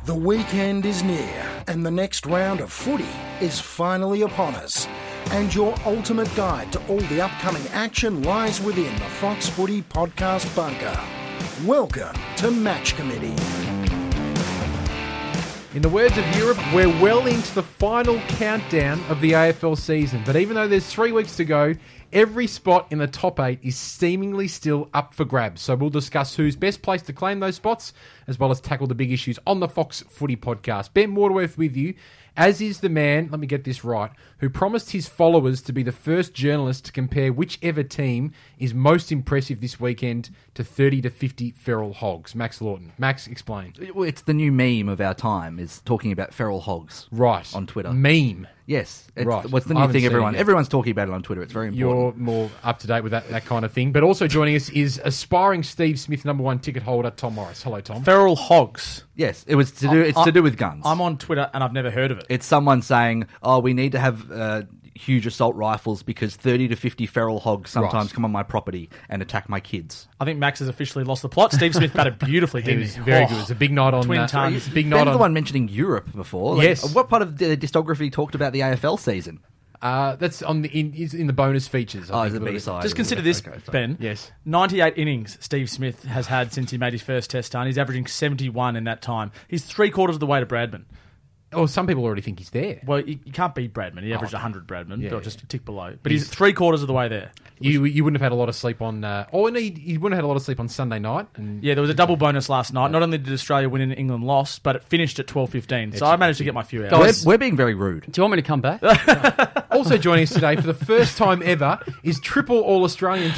The weekend is near and the next round of footy is finally upon us. And your ultimate guide to all the upcoming action lies within the Fox Footy Podcast bunker. Welcome to Match Committee. In the words of Europe, we're well into the final countdown of the AFL season. But even though there's 3 weeks to go, every spot in the top 8 is seemingly still up for grabs. So we'll discuss who's best placed to claim those spots, as well as tackle the big issues on the Fox Footy Podcast. Ben Waterworth with you, as is the man, let me get this right, who promised his followers to be the first journalist to compare whichever team is most impressive this weekend to 30 to 50 feral hogs. Max Lawton. Max, explain. Well, it's the new meme of our time, is talking about feral hogs. Right. On Twitter. Meme. Yes. Right. What's the I new haven't thing seen it yet. everyone's talking about it on Twitter. It's very important. You're more up to date with that kind of thing. But also joining us is aspiring Steve Smith #1 ticket holder, Tom Morris. Hello, Tom. Feral hogs. Yes, it's to do with guns. I'm on Twitter and I've never heard of it. It's someone saying, "Oh, we need to have huge assault rifles because 30 to 50 feral hogs sometimes come on my property and attack my kids." I think Max has officially lost the plot. Steve Smith batted beautifully, He didn't was he? very good. It was a big night on Twin tons. Big night Ben's on. the one mentioning Europe before. Like, Yes. What part of the discography talked about the AFL season? That's on is in the bonus features. I Is think, it a little bit. B-side? Just consider this, Okay, sorry. Ben. Yes. 98 innings Steve Smith has had since he made his first test start. He's averaging 71 in that time. He's 3/4 of the way to Bradman. Oh, some people already think he's there. Well, you can't beat Bradman. He averaged okay. 100 Bradman, Yeah, or yeah. just a tick below. But he's 3/4 of the way there. You wouldn't have had a lot of sleep on. He wouldn't have had a lot of sleep on Sunday night. And Yeah, there was a double bonus last night. Not only did Australia win and England lost, but it finished at 12:15. So I managed to get my few hours. We're being very rude. Do you want me to come back? Also joining us today for the first time ever is triple All-Australian,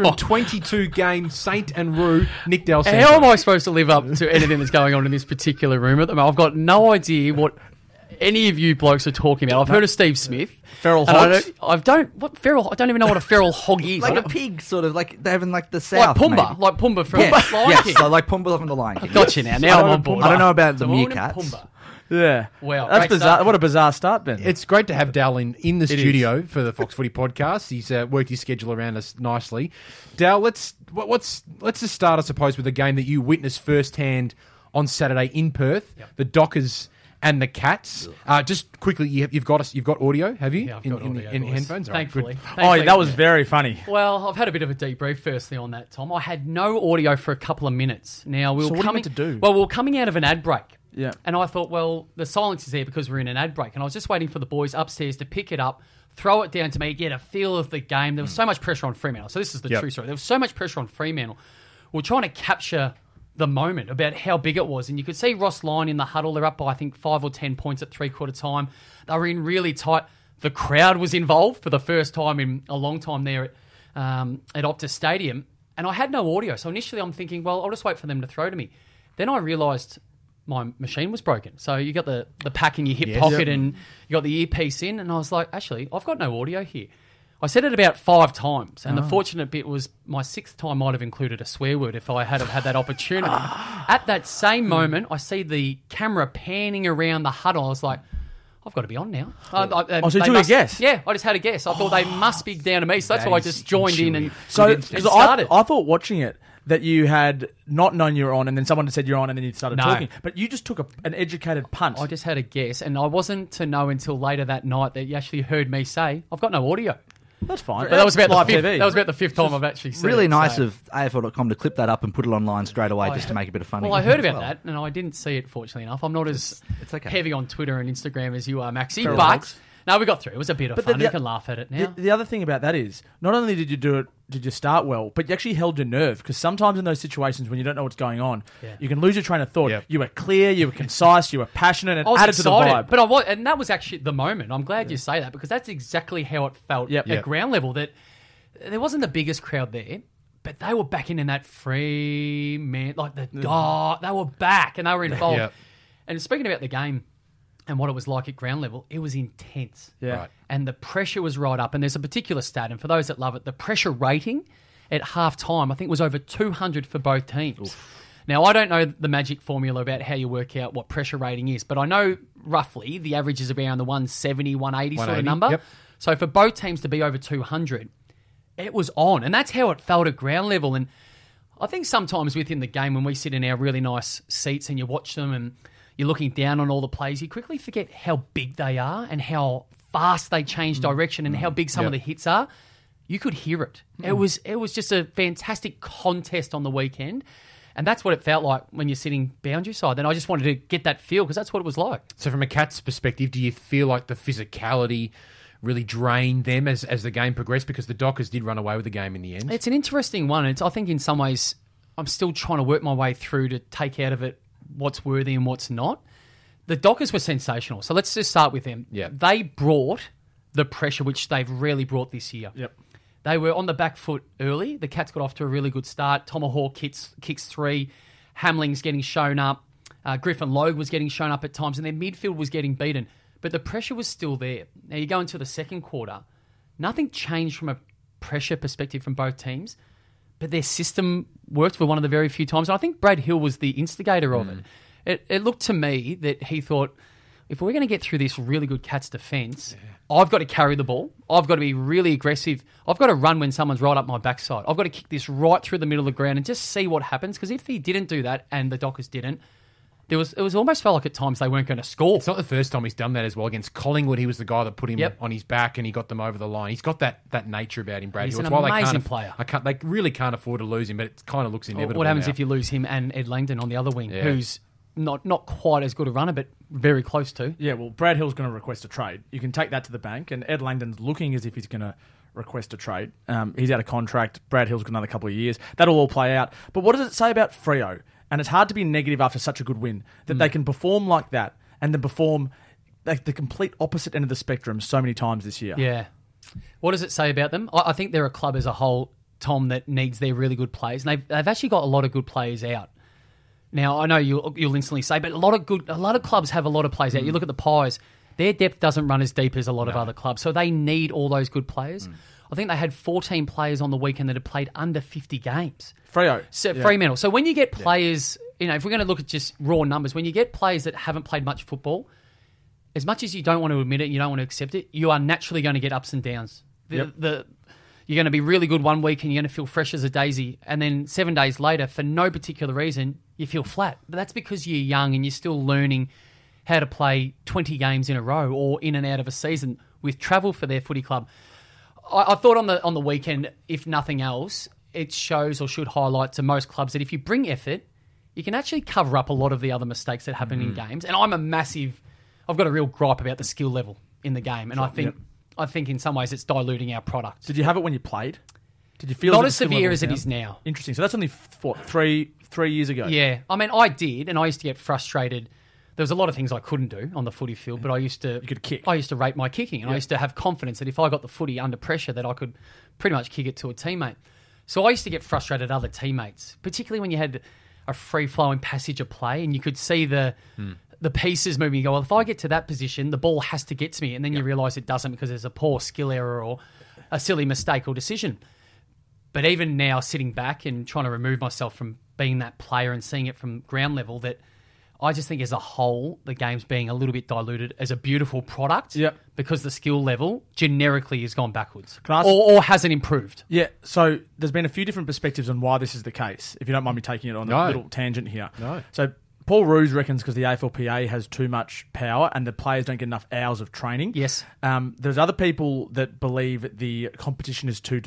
322 game Saint and Roo, Nick Del Santo. How am I supposed to live up to anything that's going on in this particular room at the moment? I've got no idea what any of you blokes are talking about. I've heard of Steve Smith. Feral and hogs? I don't even know what a feral hog is. Like I a don't- pig, sort of like they have in like the like south. Pumbaa. maybe. Like Pumbaa from Yes, Lion yes, King. so like Pumbaa from the Lion King. Got you now. Now I'm on board. I don't know about the So we're in meerkats. Pumbaa. Yeah. Wow, That's great bizarre. start. What a bizarre start, Ben. It's great to have Dal in the is. studio for the Fox Footy Podcast. He's worked his schedule around us nicely. Dal, let's just start, I suppose, with a game that you witnessed firsthand on Saturday in Perth. Yep. The Dockers and the Cats. Just quickly, you've got audio, have you? Yeah, I've got audio, in boys. headphones. All right, Thankfully. good. Oh, yeah, that was very funny. Well, I've had a bit of a debrief firstly on that, Tom. I had no audio for a couple of minutes. Now we were So what are you coming meant to do? Well, we were coming out of an ad break. Yeah. And I thought, well, the silence is there because we're in an ad break. And I was just waiting for the boys upstairs to pick it up, throw it down to me, get a feel of the game. There was so much pressure on Fremantle. So this is the Yep. true story. There was so much pressure on Fremantle. We were trying to capture the moment about how big it was. And you could see Ross Lyon in the huddle. They're up by, I think, 5 or 10 points at 3/4 time. They were in really tight. The crowd was involved for the first time in a long time there at Optus Stadium. And I had no audio. So initially I'm thinking, well, I'll just wait for them to throw to me. Then I realised my machine was broken. So you got the pack in your hip pocket and you got the earpiece in. And I was like, actually, I've got no audio here. I said it about 5 times, and the fortunate bit was my 6th time might have included a swear word if I had have had that opportunity. At that same moment, I see the camera panning around the huddle. I was like, I've got to be on now. so you they took a must- guess? Yeah, I just had a guess. I thought they must be down to me, so that's That why I is just joined in and So, and because started. I thought watching it that you had not known you were on, and then someone had said you're on, and then you started No. talking. But you just took an educated punt. I just had a guess, and I wasn't to know until later that night that you actually heard me say, I've got no audio. That's fine. But that was about live the fifth, TV. That was about the 5th time I've actually said Really it, nice so. of AFL.com to clip that up and put it online straight away just to make a bit of fun. Well, I heard about that, and I didn't see it, fortunately enough. I'm not as it's okay. heavy on Twitter and Instagram as you are, Maxie, Feral but hogs. no, we got through. It was a bit of But fun. the- You can laugh at it now. The other thing about that is, not only did you do it, did you start well, but you actually held your nerve, because sometimes in those situations when you don't know what's going on, Yeah. you can lose your train of thought. Yep. You were clear, you were concise, you were passionate, and I was added to the excited, vibe. but I was, and that was actually the moment. I'm glad you say that, because that's exactly how it felt Yep. at Yep. ground level, that there wasn't the biggest crowd there, but they were back in that free man, like they were back and they were involved. Yep. And speaking about the game and what it was like at ground level, it was intense. Yeah. Right. And the pressure was right up. And there's a particular stat, and for those that love it, the pressure rating at half time, I think, was over 200 for both teams. Now, I don't know the magic formula about how you work out what pressure rating is, but I know roughly the average is around the 170, 180 sort of 180, number. yep. So for both teams to be over 200, it was on. And that's how it felt at ground level. And I think sometimes within the game when we sit in our really nice seats and you watch them and you're looking down on all the players, you quickly forget how big they are and how fast they change direction and how big some of the hits are. You could hear it. It was just a fantastic contest on the weekend. And that's what it felt like when you're sitting boundary side. Then I just wanted to get that feel because that's what it was like. So from a Cats perspective, do you feel like the physicality really drained them as the game progressed? Because the Dockers did run away with the game in the end. It's an interesting one. I think in some ways I'm still trying to work my way through to take out of it what's worthy and what's not. The Dockers were sensational. So let's just start with them. Yeah. They brought the pressure which they've rarely brought this year. Yep. They were on the back foot early. The Cats got off to a really good start. Tomahawk kicks 3. Hamling's getting shown up. Griffin Logue was getting shown up at times, and their midfield was getting beaten. But the pressure was still there. Now you go into the second quarter. Nothing changed from a pressure perspective from both teams, but their system worked for one of the very few times. And I think Brad Hill was the instigator of it. It looked to me that he thought, if we're going to get through this really good Cats defence, I've got to carry the ball. I've got to be really aggressive. I've got to run when someone's right up my backside. I've got to kick this right through the middle of the ground and just see what happens. Because if he didn't do that and the Dockers didn't, it was almost felt like at times they weren't going to score. It's not the first time he's done that as well. Against Collingwood, he was the guy that put him on his back and he got them over the line. He's got that nature about him, Brad. He's Hill. an It's why amazing player. They really can't afford to lose him, but it kind of looks inevitable. What happens now. if you lose him and Ed Langdon on the other wing, who's not quite as good a runner, but very close to? Yeah, well, Brad Hill's going to request a trade. You can take that to the bank, and Ed Langdon's looking as if he's going to request a trade. He's out of contract. Brad Hill's got another couple of years. That'll all play out. But what does it say about Freo? And it's hard to be negative after such a good win, that they can perform like that and then perform like the complete opposite end of the spectrum so many times this year. Yeah. What does it say about them? I think they're a club as a whole, Tom, that needs their really good players. And they've actually got a lot of good players out. Now, I know you'll instantly say, but a lot of clubs have a lot of players out. You look at the Pies, their depth doesn't run as deep as a lot of other clubs, so they need all those good players. I think they had 14 players on the weekend that had played under 50 games. Freo. Fremantle. So when you get players, if we're going to look at just raw numbers, when you get players that haven't played much football, as much as you don't want to admit it and you don't want to accept it, you are naturally going to get ups and downs. You're going to be really good one week and you're going to feel fresh as a daisy. And then 7 days later, for no particular reason, you feel flat. But that's because you're young and you're still learning how to play 20 games in a row or in and out of a season with travel for their footy club. I thought on the weekend, if nothing else, it shows or should highlight to most clubs that if you bring effort, you can actually cover up a lot of the other mistakes that happen in games. And I've got a real gripe about the skill level in the game. And I think in some ways it's diluting our product. Did you have it when you played? Did you feel not as severe as it is now? Interesting. So that's only three years ago. Yeah. I mean, I did, and I used to get frustrated. There was a lot of things I couldn't do on the footy field, but you could kick. I used to rate my kicking, and I used to have confidence that if I got the footy under pressure, that I could pretty much kick it to a teammate. So I used to get frustrated at other teammates, particularly when you had a free-flowing passage of play, and you could see the pieces moving. You go, well, if I get to that position, the ball has to get to me, and then you realise it doesn't because there's a poor skill error or a silly mistake or decision. But even now, sitting back and trying to remove myself from being that player and seeing it from ground level, that I just think as a whole, the game's being a little bit diluted as a beautiful product because the skill level generically has gone backwards or hasn't improved. Yeah, so there's been a few different perspectives on why this is the case, if you don't mind me taking it on a little tangent here. No. So Paul Roos reckons because the AFLPA has too much power and the players don't get enough hours of training. Yes. There's other people that believe the competition is too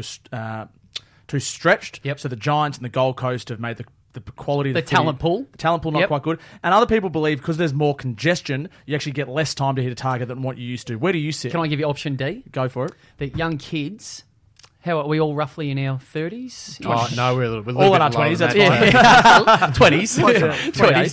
stretched. Yep. So the Giants and the Gold Coast have made the quality of the talent pool. The talent pool not quite good. And other people believe because there's more congestion, you actually get less time to hit a target than what you used to. Where do you sit? Can I give you option D? Go for it. That young kids, how are we all roughly in our 30s? Oh, no, we're a little all bit in our lower 20s, than that's that. fine. 20s.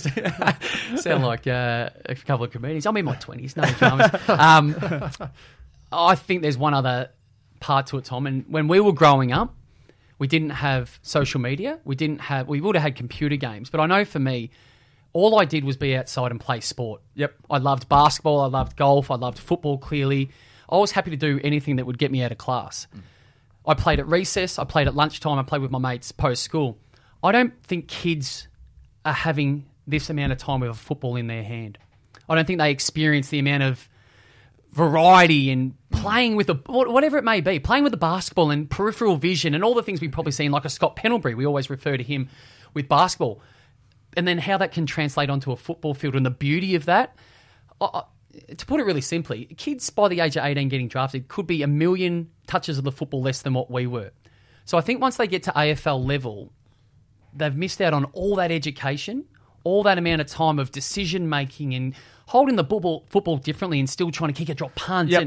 20s. Sound like a couple of comedians. I'm in my 20s. No dramas. I think there's one other part to it, Tom. And when we were growing up, we didn't have social media. We would have had computer games. But I know for me, all I did was be outside and play sport. Yep. I loved basketball. I loved golf. I loved football, clearly. I was happy to do anything that would get me out of class. I played at recess. I played at lunchtime. I played with my mates post-school. I don't think kids are having this amount of time with a football in their hand. I don't think they experience the amount of variety and playing with whatever it may be, playing with the basketball and peripheral vision and all the things we've probably seen, like a Scott Pendlebury. We always refer to him with basketball. and then how that can translate onto a football field and the beauty of that. To put it really simply, kids by the age of 18 getting drafted could be 1 million touches of the football less than what we were. So I think once they get to AFL level, they've missed out on all that education, all that amount of time of decision making and holding the football differently and still trying to kick a drop punt. Yep. And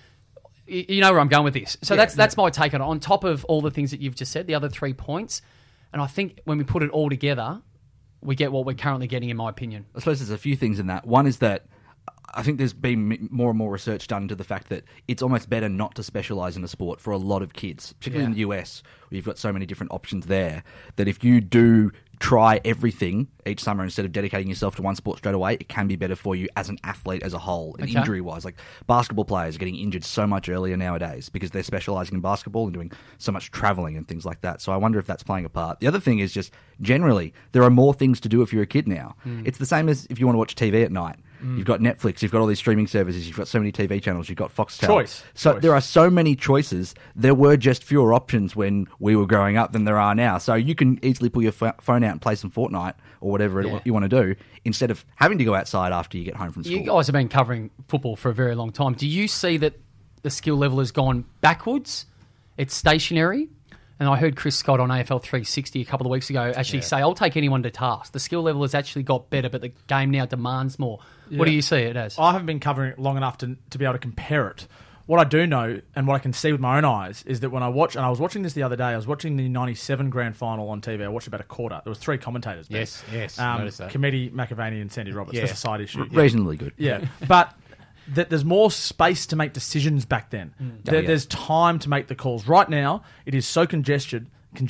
you know where I'm going with this. So that's my take on it. On top of all the things that you've just said, the other 3 points, and I think when we put it all together, we get what we're currently getting, in my opinion. I suppose there's a few things in that. One is that I think there's been more and more research done to the fact that it's almost better not to specialise in a sport for a lot of kids, particularly in the US, where you've got so many different options there, that if you do try everything each summer instead of dedicating yourself to one sport straight away, it can be better for you as an athlete as a whole, and injury-wise. Like, basketball players are getting injured so much earlier nowadays because they're specialising in basketball and doing so much travelling and things like that. So I wonder if that's playing a part. The other thing is just, generally, there are more things to do if you're a kid now. It's the same as if you want to watch TV at night. You've got Netflix, you've got all these streaming services, you've got so many TV channels, you've got Foxtel. Choice. There are so many choices. There were just fewer options when we were growing up than there are now. So you can easily pull your phone out and play some Fortnite or whatever you want to do instead of having to go outside after you get home from school. You guys have been covering football for a very long time. Do you see that the skill level has gone backwards? It's stationary? And I heard Chris Scott on AFL 360 a couple of weeks ago actually say, I'll take anyone to task. The skill level has actually got better, but the game now demands more. Yeah. What do you see it as? I haven't been covering it long enough to be able to compare it. What I do know, and what I can see with my own eyes, is that when I watch, and I was watching this the other day, I was watching the 97 grand final on TV. I watched about a quarter. There was 3 commentators. Yes, noticed that. Committee, McAvaney and Sandy Roberts. That's a side issue. Reasonably good. Yeah, but there's more space to make decisions back then. There's time to make the calls. Right now, it is so congested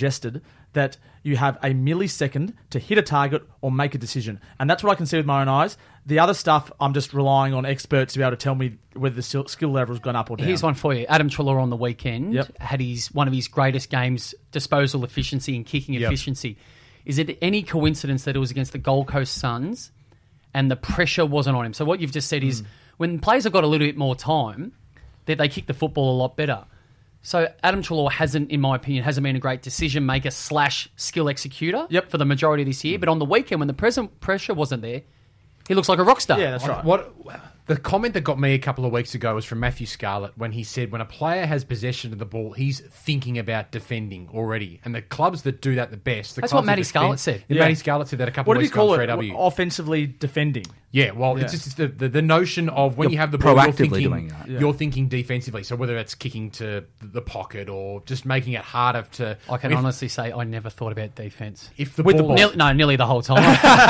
that you have a millisecond to hit a target or make a decision. And that's what I can see with my own eyes. The other stuff, I'm just relying on experts to be able to tell me whether the skill level has gone up or down. Here's one for you. Adam Treloar on the weekend had one of his greatest games, disposal efficiency and kicking efficiency. Is it any coincidence that it was against the Gold Coast Suns and the pressure wasn't on him? So what you've just said is when players have got a little bit more time, that they kick the football a lot better. So Adam Treloar hasn't been a great decision maker / skill executor for the majority of this year. But on the weekend, when the pressure wasn't there, he looks like a rock star. Yeah, that's right. The comment that got me a couple of weeks ago was from Matthew Scarlett when he said when a player has possession of the ball, he's thinking about defending already. And the clubs that do that the best... That's what Matty Scarlett said. Yeah. Matty Scarlett said that a couple of weeks ago on 3W. What do you call it? Offensively defending. Yeah, well, it's just the notion of when you have the ball, you're thinking defensively. So whether it's kicking to the pocket or just making it harder to... I can honestly say I never thought about defence. If the ball... Nearly the whole time.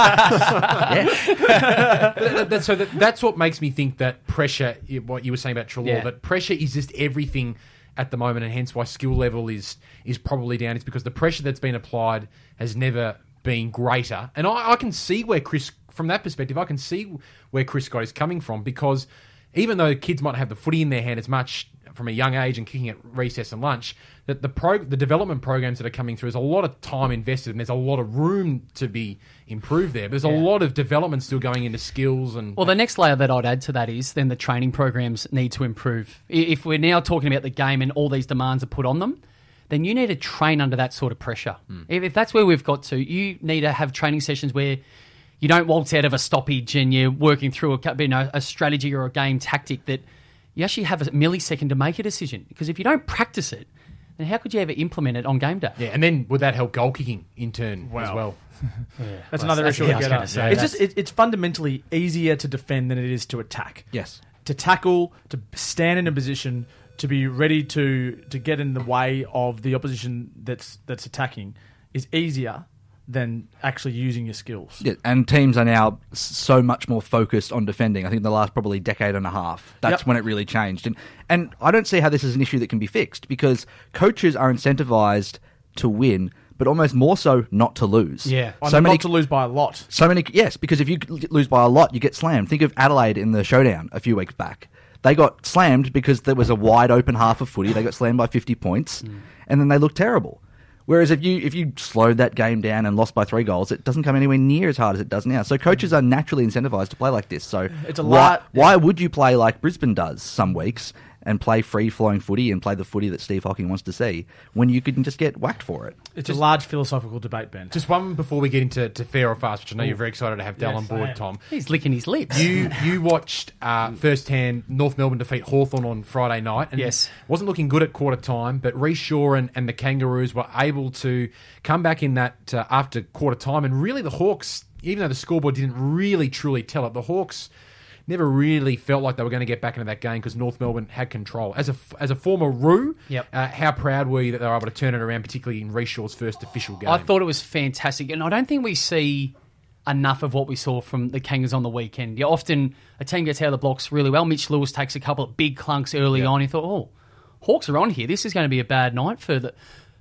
So that's what makes me think that pressure, what you were saying about Treloar, that pressure is just everything at the moment, and hence why skill level is probably down. It's because the pressure that's been applied has never been greater. And I can see where Chris, from that perspective, I can see where Chris Scott is coming from, because even though kids might have the footy in their hand as much from a young age and kicking at recess and lunch, that the development programs that are coming through, there's a lot of time invested and there's a lot of room to be improved there. There's a lot of development still going into skills. Well, the next layer that I'd add to that is then the training programs need to improve. If we're now talking about the game and all these demands are put on them, then you need to train under that sort of pressure. If that's where we've got to, you need to have training sessions where you don't waltz out of a stoppage and you're working through a strategy or a game tactic, that you actually have a millisecond to make a decision. Because if you don't practice it, then how could you ever implement it on game day? Yeah, and then would that help goal kicking in turn as well? That's another issue. It's fundamentally easier to defend than it is to attack. Yes. To tackle, to stand in a position, to be ready to get in the way of the opposition that's attacking is easier than actually using your skills. Yeah, and teams are now so much more focused on defending. I think the last probably decade and a half, that's when it really changed. And I don't see how this is an issue that can be fixed, because coaches are incentivized to win, but almost more so not to lose. Yeah. Not to lose by a lot. Yes, because if you lose by a lot, you get slammed. Think of Adelaide in the showdown a few weeks back. They got slammed because there was a wide open half of footy. They got slammed by 50 points, and then they looked terrible. Whereas if you slowed that game down and lost by 3 goals, it doesn't come anywhere near as hard as it does now. So coaches are naturally incentivized to play like this. So it's why would you play like Brisbane does some weeks and play free-flowing footy and play the footy that Steve Hocking wants to see when you can just get whacked for it. It's a large philosophical debate, Ben. Just one before we get into fair or fast, which I know you're very excited to have Dal on board, Tom. He's licking his lips. You watched firsthand North Melbourne defeat Hawthorn on Friday night. And Yes. wasn't looking good at quarter time, but Reece Shaw and the Kangaroos were able to come back in that after quarter time. And really the Hawks, even though the scoreboard didn't really truly tell it, the Hawks never really felt like they were going to get back into that game because North Melbourne had control. As a former Roo, Yep. How proud were you that they were able to turn it around, particularly in Reece Shaw's first official game? I thought it was fantastic, and I don't think we see enough of what we saw from the Kangas on the weekend. Often a team gets out of the blocks really well. Mitch Lewis takes a couple of big clunks early on. He thought, oh, Hawks are on here. This is going to be a bad night for the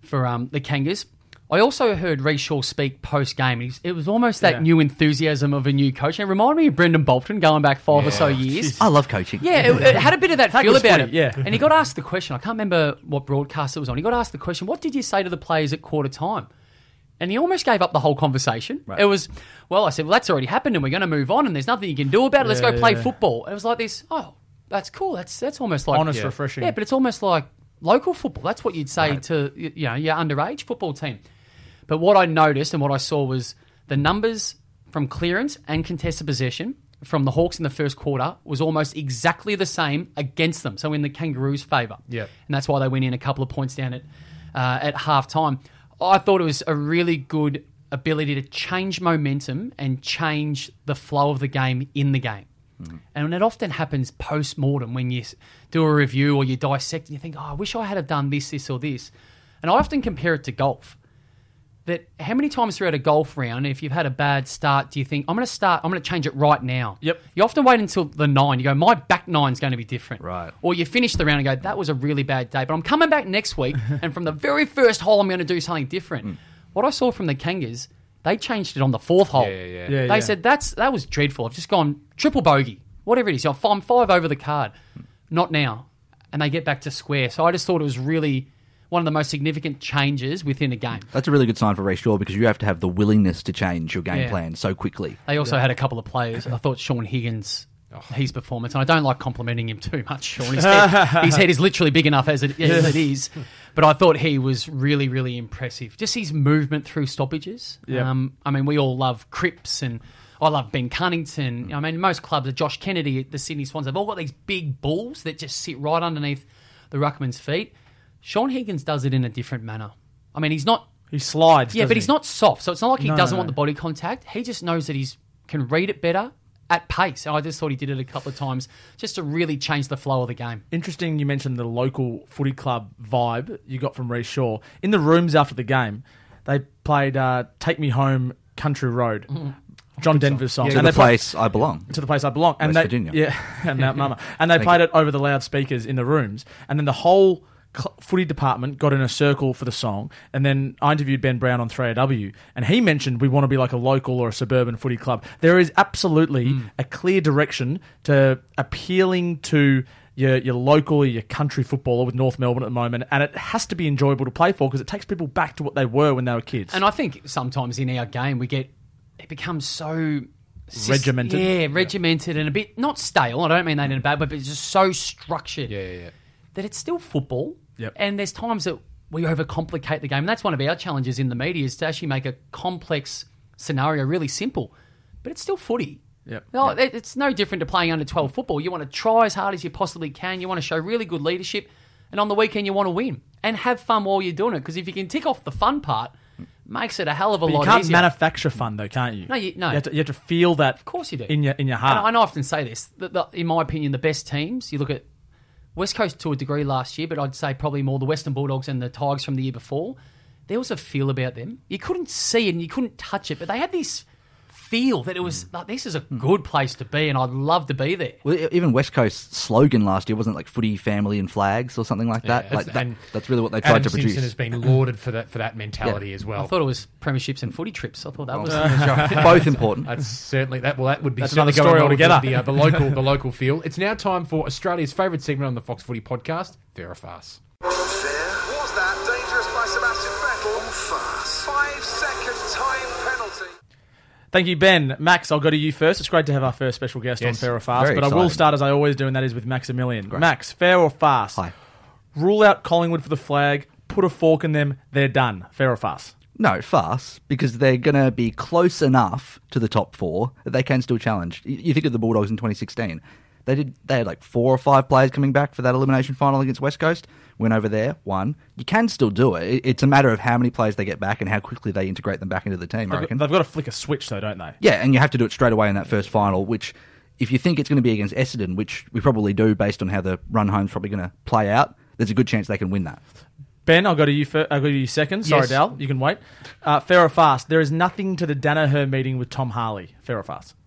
Kangas. I also heard Reece Shaw speak post-game. It was almost that new enthusiasm of a new coach. And it reminded me of Brendan Bolton going back 5 or so years. I love coaching. Yeah, it had a bit of that feel was about funny, it. yeah. And he got asked the question. I can't remember what broadcast it was on. He got asked the question, what did you say to the players at quarter time? And he almost gave up the whole conversation. Right. It was, I said, that's already happened and we're going to move on and there's nothing you can do about it. Let's go play football. It was like this, that's cool. That's almost like... Honest, refreshing. Yeah, but it's almost like local football. That's what you'd say to your underage football team. But what I noticed and what I saw was the numbers from clearance and contested possession from the Hawks in the first quarter was almost exactly the same against them. So in the Kangaroos' favour. Yeah. And that's why they went in a couple of points down at half time. I thought it was a really good ability to change momentum and change the flow of the game in the game. Mm-hmm. And it often happens post-mortem when you do a review or you dissect and you think, I wish I had have done this, or this. And I often compare it to golf. That how many times throughout a golf round, if you've had a bad start, do you think, I'm going to change it right now? Yep. You often wait until the 9. You go, my back 9's going to be different. Right. Or you finish the round and go, that was a really bad day, but I'm coming back next week, and from the very first hole, I'm going to do something different. What I saw from the Kangas, they changed it on the 4th hole. Yeah. They said, that was dreadful. I've just gone triple bogey, whatever it is. I'm 5 over the card. Not now. And they get back to square. So I just thought it was really... one of the most significant changes within a game. That's a really good sign for Reece Shaw because you have to have the willingness to change your game plan so quickly. They also had a couple of players. I thought Sean Higgins, his performance, and I don't like complimenting him too much, Sean. His head is literally big enough as it is. But I thought he was really, really impressive. Just his movement through stoppages. Yep. I mean, we all love Cripps and I love Ben Cunnington. I mean, most clubs, Josh Kennedy at the Sydney Swans, they've all got these big bulls that just sit right underneath the ruckman's feet. Sean Higgins does it in a different manner. I mean, he's not... He slides, yeah, but he's not soft. So it's not like he doesn't no. want the body contact. He just knows that he can read it better at pace. And I just thought he did it a couple of times just to really change the flow of the game. Interesting you mentioned the local footy club vibe you got from Reece Shaw. In the rooms after the game, they played Take Me Home Country Road. John Denver's song. To the place I belong. To the place I belong. West Virginia. Yeah, and Mount Mama. And they played it over the loudspeakers in the rooms. And then the whole footy department got in a circle for the song. And then I interviewed Ben Brown on 3AW. And he mentioned we want to be like a local or a suburban footy club. There is absolutely a clear direction to appealing to your local or your country footballer with North Melbourne at the moment, and it has to be enjoyable to play for because it takes people back to what they were when they were kids. And I think sometimes in our game it becomes so... regimented. Yeah, regimented and a bit, not stale, I don't mean that in a bad way, but it's just so structured that it's still football. Yep. And there's times that we overcomplicate the game. And that's one of our challenges in the media is to actually make a complex scenario really simple. But it's still footy. Yep. No, it's no different to playing under 12 football. You want to try as hard as you possibly can. You want to show really good leadership. And on the weekend, you want to win. And have fun while you're doing it. Because if you can tick off the fun part, makes it a hell of a lot easier. You can't manufacture fun, though, can't you? No, you have to feel that. Of course you do. In your heart. And I often say this. In my opinion, the best teams, you look at West Coast to a degree last year, but I'd say probably more the Western Bulldogs and the Tigers from the year before. There was a feel about them. You couldn't see it and you couldn't touch it, but they had this feel that it was like, this is a good place to be and I'd love to be there. Well, even West Coast's slogan last year wasn't like footy, family and flags or something like that. That's really what they tried Adam to produce. Simpson has been lauded for that mentality as well. I thought it was premierships and footy trips. I thought that was both important. That's certainly that would be That's certainly another story going on altogether. with the local feel. It's now time for Australia's favourite segment on the Fox Footy podcast, Fair or Farce. Fair. Was that dangerous by Sebastian Vettel? Or farce? 5-second time penalty. Thank you, Ben. Max, I'll go to you first. It's great to have our first special guest on Yes, Fair or Fast, very but I will exciting. start as I always do, and that is with Maximilian. Max, fair or fast? Hi. Rule out Collingwood for the flag, put a fork in them, they're done. Fair or fast? No, fast, because they're going to be close enough to the top 4 that they can still challenge. You think of the Bulldogs in 2016. They had like 4 or 5 players coming back for that elimination final against West Coast. Went over there, won. You can still do it. It's a matter of how many players they get back and how quickly they integrate them back into the team, I reckon. They've got to flick a switch, though, don't they? Yeah, and you have to do it straight away in that first final, which, if you think it's going to be against Essendon, which we probably do based on how the run home's probably going to play out, there's a good chance they can win that. Ben, I'll go to you second. Sorry, Yes. Dal, you can wait. Fair or fast? There is nothing to the Danaher meeting with Tom Harley. Fair or fast?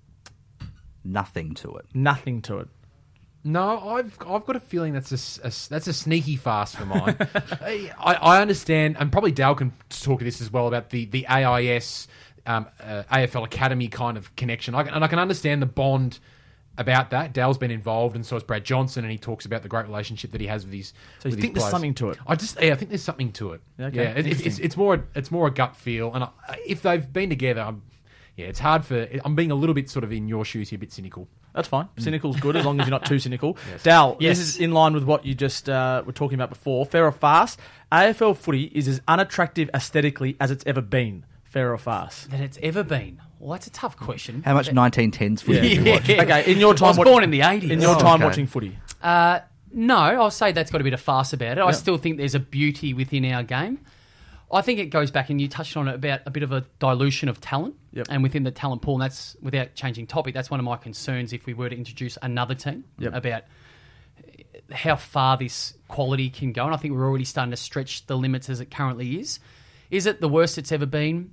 Nothing to it. Nothing to it. No, I've got a feeling that's a sneaky fast for mine. I understand, and probably Dal can talk to this as well about the AIS AFL Academy kind of connection. I can understand the bond about that. Dal's been involved, and so has Brad Johnson, and he talks about the great relationship that he has with his. So you with think his there's players. something to it? I think there's something to it. Okay. Yeah, it's more a gut feel, and if they've been together, it's hard for. I'm being a little bit sort of in your shoes here, a bit cynical. That's fine. Cynical's good as long as you're not too cynical. Dal, Yes. this is in line with what you just were talking about before. Fair or fast? AFL footy is as unattractive aesthetically as it's ever been. Fair or fast? That it's ever been. Well, that's a tough question. How much 1910s footy did you watch? Okay, in your time, I was born in the 80s. In your time okay. watching footy, No, I'll say that's got a bit of farce about it. I Yep. still think there's a beauty within our game. I think it goes back, and you touched on it, about a bit of a dilution of talent. Yep. And within the talent pool, and that's, without changing topic, that's one of my concerns if we were to introduce another team, Yep. about how far this quality can go. And I think we're already starting to stretch the limits as it currently is. Is it the worst it's ever been?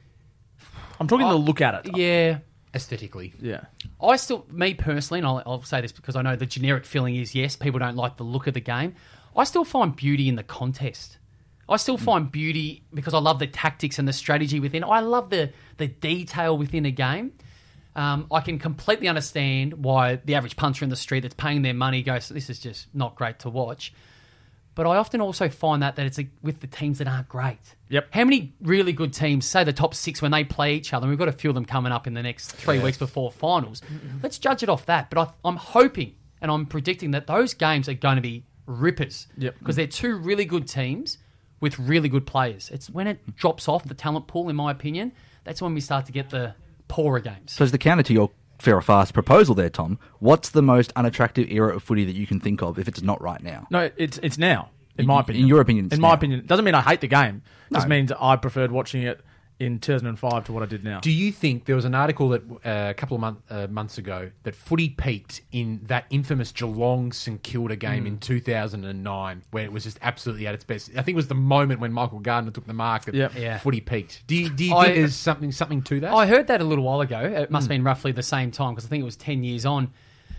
I'm talking the look at it. Yeah. Aesthetically. Yeah. I still, me personally, and I'll say this because I know the generic feeling is, yes, people don't like the look of the game. I still find beauty in the contest. I still find beauty because I love the tactics and the strategy within. I love the detail within a game. I can completely understand why the average punter in the street that's paying their money goes, this is just not great to watch. But I often also find that it's with the teams that aren't great. Yep. How many really good teams, say the top 6, when they play each other, and we've got a few of them coming up in the next 3 weeks before finals, let's judge it off that. But I'm hoping and I'm predicting that those games are going to be rippers. Yep. Because they're two really good teams with really good players. It's when it drops off the talent pool, in my opinion, that's when we start to get the poorer games. So as the counter to your fair or fast proposal there, Tom, what's the most unattractive era of footy that you can think of if it's not right now? No, it's now. In my opinion. In your opinion, it's in my now. opinion, it doesn't mean I hate the game. It just No. means I preferred watching it in 2005 to what I did now. Do you think there was an article that a couple of months ago that footy peaked in that infamous Geelong St Kilda game in 2009, where it was just absolutely at its best? I think it was the moment when Michael Gardner took the mark that Yep. Yeah. footy peaked. Do you think there's something to that? I heard that a little while ago. It must have been roughly the same time because I think it was 10 years on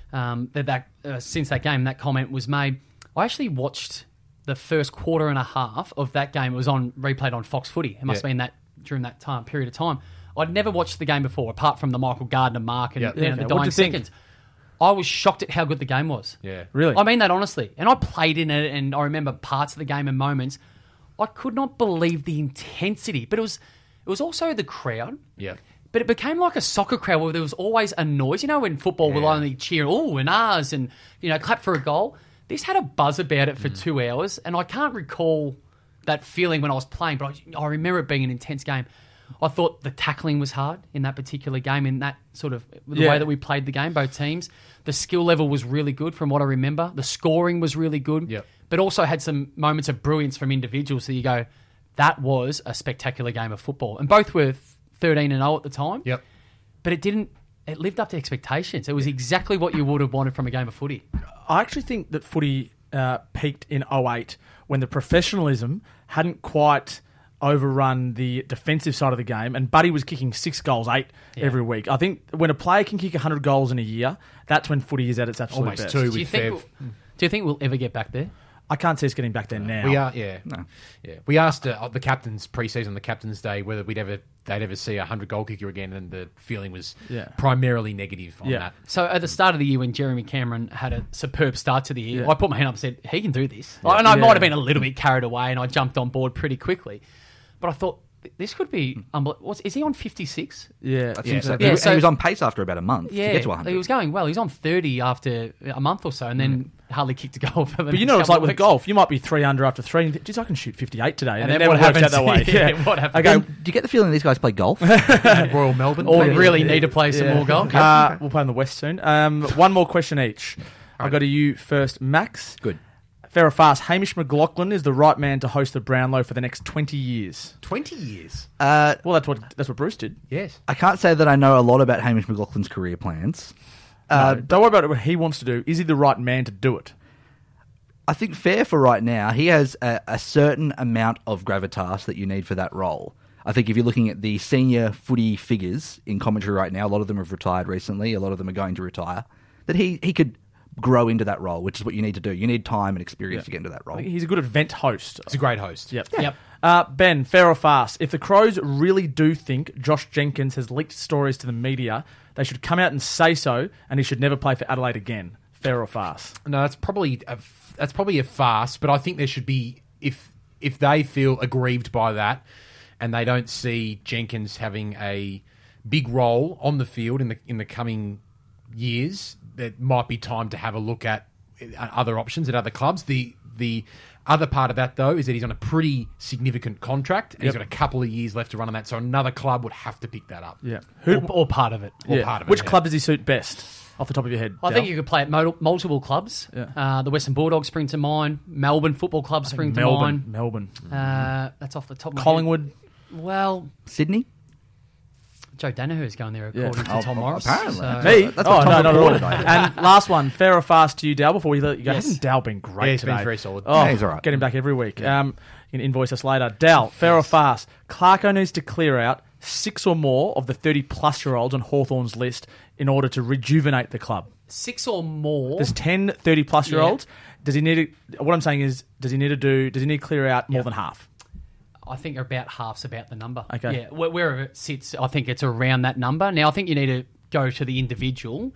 since that game, that comment was made. I actually watched the first quarter and a half of that game. It was replayed on Fox Footy. It must have been that during that period of time. I'd never watched the game before, apart from the Michael Gardner mark and Yeah. the What'd dying you think? seconds. I was shocked at how good the game was. Yeah. Really? I mean that honestly. And I played in it, and I remember parts of the game and moments. I could not believe the intensity, but it was also the crowd. Yeah. But it became like a soccer crowd where there was always a noise. You know, when football will only cheer, oh, and ahs, and, clap for a goal. This had a buzz about it for 2 hours, and I can't recall that feeling when I was playing, but I remember it being an intense game. I thought the tackling was hard in that particular game, in that sort of the way that we played the game, both teams. The skill level was really good from what I remember. The scoring was really good, Yep. but also had some moments of brilliance from individuals. So you go, that was a spectacular game of football. And both were 13-0 at the time. Yep. But it lived up to expectations. It was exactly what you would have wanted from a game of footy. I actually think that footy peaked in 2008 when the professionalism hadn't quite overrun the defensive side of the game, and Buddy was kicking 6 goals, 8 every week. I think when a player can kick 100 goals in a year, that's when footy is at its absolute Almost best. 2 Do you with think Fev. do you think we'll ever get back there? I can't see us getting back there now. We are, yeah. No. Yeah. We asked the captains pre-season, the captain's day, whether they'd ever see a 100-goal kicker again, and the feeling was primarily negative on that. So at the start of the year, when Jeremy Cameron had a superb start to the year, Yeah. I put my hand up and said, he can do this. And I might have been a little bit carried away, and I jumped on board pretty quickly. But I thought, this could be is he on 56? Yeah, I think so. Yeah, He was on pace after about a month to Yeah, get to 100. he was going well. He was on 30 after a month or so, and then hardly kicked a goal for the But you know what it's like with golf. You might be 3 under after 3 and think, geez, I can shoot 58 today. And then then what what happens happens? that way? Yeah, what happens? Okay, Do you get the feeling these guys play golf? Royal Melbourne. or maybe? really need to play some more golf. we'll play in the West soon. One more question each. I'll go to you first, Max. Good. Fair or fast, Hamish McLaughlin is the right man to host the Brownlow for the next 20 years. 20 years. Well, that's what Bruce did. Yes. I can't say that I know a lot about Hamish McLaughlin's career plans. No, don't worry about what he wants to do. Is he the right man to do it? I think fair for right now, he has a certain amount of gravitas that you need for that role. I think if you're looking at the senior footy figures in commentary right now, a lot of them have retired recently, a lot of them are going to retire, that he could grow into that role, which is what you need to do. You need time and experience to get into that role. He's a good event host. He's a great host. Yep. Yep. Ben, fair or fast, if the Crows really do think Josh Jenkins has leaked stories to the media, they should come out and say so, and he should never play for Adelaide again. Fair or fast? No, that's probably a farce, but I think there should be, if they feel aggrieved by that and they don't see Jenkins having a big role on the field in the coming years, there might be time to have a look at other options at other clubs. The other part of that, though, is that he's on a pretty significant contract, and he's got a couple of years left to run on that, so another club would have to pick that up. Yeah. Or part of it. Or part of it, Which yeah. club does he suit best, off the top of your head? I think you could play at multiple clubs. Yeah. The Western Bulldogs spring to mind. Melbourne Football Club spring to mind. Melbourne. That's off the top of my Collingwood. head. Well, Sydney? Joe Danaher is going there according to Tom Morris. apparently. So- Me? That's what Tom no, not at all. reported, I think. And last one, fair or fast to you, Dal, before we let you go. Yes. Hasn't Dal been great Yeah, he's today? been very solid. Oh, Yeah, he's all right. Get him back every week. You can invoice us later. Dal, fair or fast, Clarko needs to clear out 6 or more of the 30-plus-year-olds on Hawthorn's list in order to rejuvenate the club. 6 or more. There's 10 30-plus-year-olds. Does he need to... What I'm saying is, does he need to clear out more than half? I think about half's about the number. Okay. Yeah, wherever it sits, I think it's around that number. Now, I think you need to go to the individual.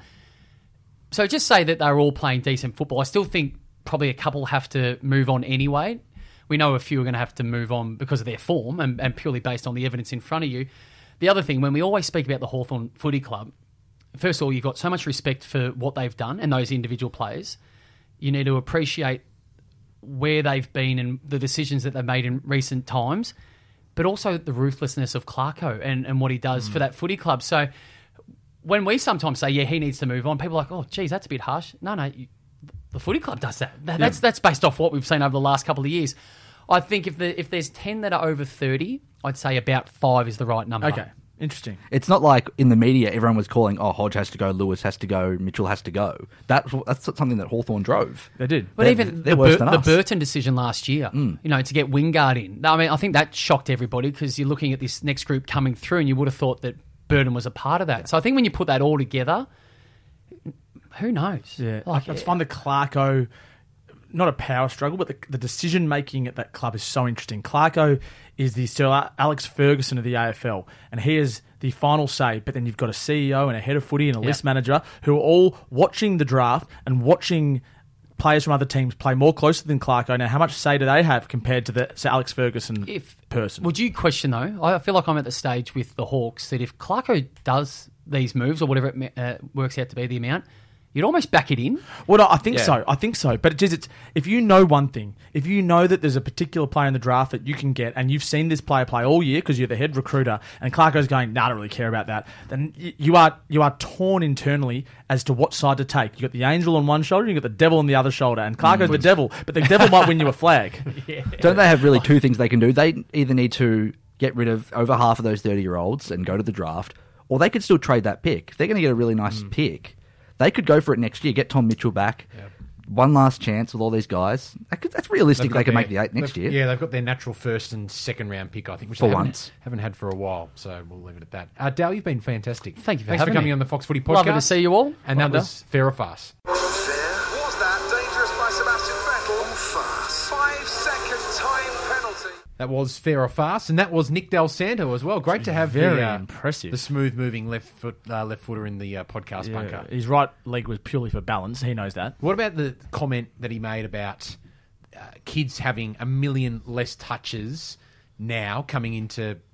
So just say that they're all playing decent football. I still think probably a couple have to move on anyway. We know a few are going to have to move on because of their form and purely based on the evidence in front of you. The other thing, when we always speak about the Hawthorn Footy Club, first of all, you've got so much respect for what they've done and those individual players. You need to appreciate where they've been and the decisions that they've made in recent times, but also the ruthlessness of Clarko and what he does for that footy club. So when we sometimes say, yeah, he needs to move on, people are like, oh, geez, that's a bit harsh. No, the footy club does that. That's based off what we've seen over the last couple of years. I think if there's 10 that are over 30, I'd say about 5 is the right number. Okay. Interesting. It's not like in the media everyone was calling, oh, Hodge has to go, Lewis has to go, Mitchell has to go. That's something that Hawthorn drove. They did. But They're even worse than the us. Burton decision last year, to get Wingard in. I mean, I think that shocked everybody because you're looking at this next group coming through and you would have thought that Burton was a part of that. Yeah. So I think when you put that all together, who knows? Yeah. I find the Clarko... Not a power struggle, but the decision-making at that club is so interesting. Clarko is the Sir Alex Ferguson of the AFL, and he has the final say, but then you've got a CEO and a head of footy and a list manager who are all watching the draft and watching players from other teams play more closely than Clarko. Now, how much say do they have compared to the Sir Alex Ferguson person? Would you question, though, I feel like I'm at the stage with the Hawks that if Clarko does these moves or whatever it works out to be the amount, you'd almost back it in. Well, no, I think so. I think so. But it's if you know one thing, if you know that there's a particular player in the draft that you can get, and you've seen this player play all year because you're the head recruiter, and Clarko's going, nah, I don't really care about that, then you are torn internally as to what side to take. You got the angel on one shoulder, you got the devil on the other shoulder, and Clarko's the devil, but the devil might win you a flag. Don't they have really two things they can do? They either need to get rid of over half of those 30-year-olds and go to the draft, or they could still trade that pick. If they're going to get a really nice pick, they could go for it next year, get Tom Mitchell back. Yep. One last chance with all these guys. That's realistic. They can make the 8 next year. Yeah, they've got their natural first and second round pick, I think, which For they once. haven't had for a while. So we'll leave it at that. Dal, you've been fantastic. Thank you for Thanks having for coming me. on the Fox Footy Podcast. Lovely to see you all. And that was Fair or Fast. Fair. Was that dangerous by Sebastian Vettel? Or fast? 5 second time penalty. That was Fair or Fast, and that was Nick Del Santo as well. Great to have Very impressive. the smooth-moving left footer in the podcast bunker. His right leg was purely for balance. He knows that. What about the comment that he made about kids having 1 million less touches now coming into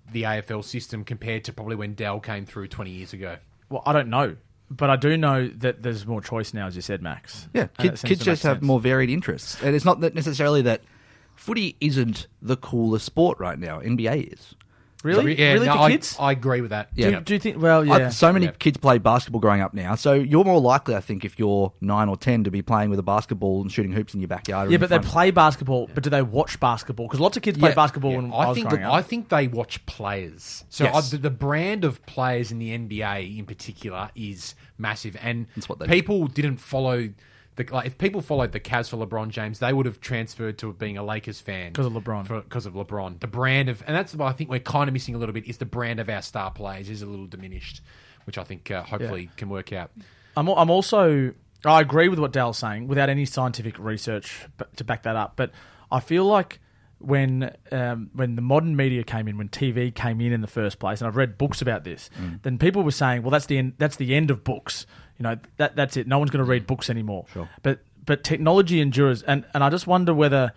the AFL system compared to probably when Dell came through 20 years ago? Well, I don't know. But I do know that there's more choice now, as you said, Max. Yeah, And it seems kids to just make have sense. more varied interests. And it's not that necessarily that footy isn't the coolest sport right now. NBA is. Really? Yeah, Really no, for kids? I agree with that. Yeah. Do you think... Well, yeah. So many kids play basketball growing up now. So you're more likely, I think, if you're 9 or 10, to be playing with a basketball and shooting hoops in your backyard. or Yeah, in but they front. play basketball, but do they watch basketball? Because lots of kids play Yeah. basketball when I was growing up. I think they watch players. So Yes. the brand of players in the NBA in particular is massive, and That's what they people didn't follow. If people followed the Cavs for LeBron James, they would have transferred to being a Lakers fan 'Cause of LeBron. Because of LeBron, the brand of, and that's what I think we're kind of missing a little bit. Is the brand of our star players is a little diminished, which I think hopefully can work out. I'm also... I agree with what Dale's saying without any scientific research to back that up. But I feel like when the modern media came in, when TV came in the first place, and I've read books about this, then people were saying, well, that's the end. That's the end of books. You know, that's it. No one's going to read books anymore. Sure. But technology endures, and I just wonder whether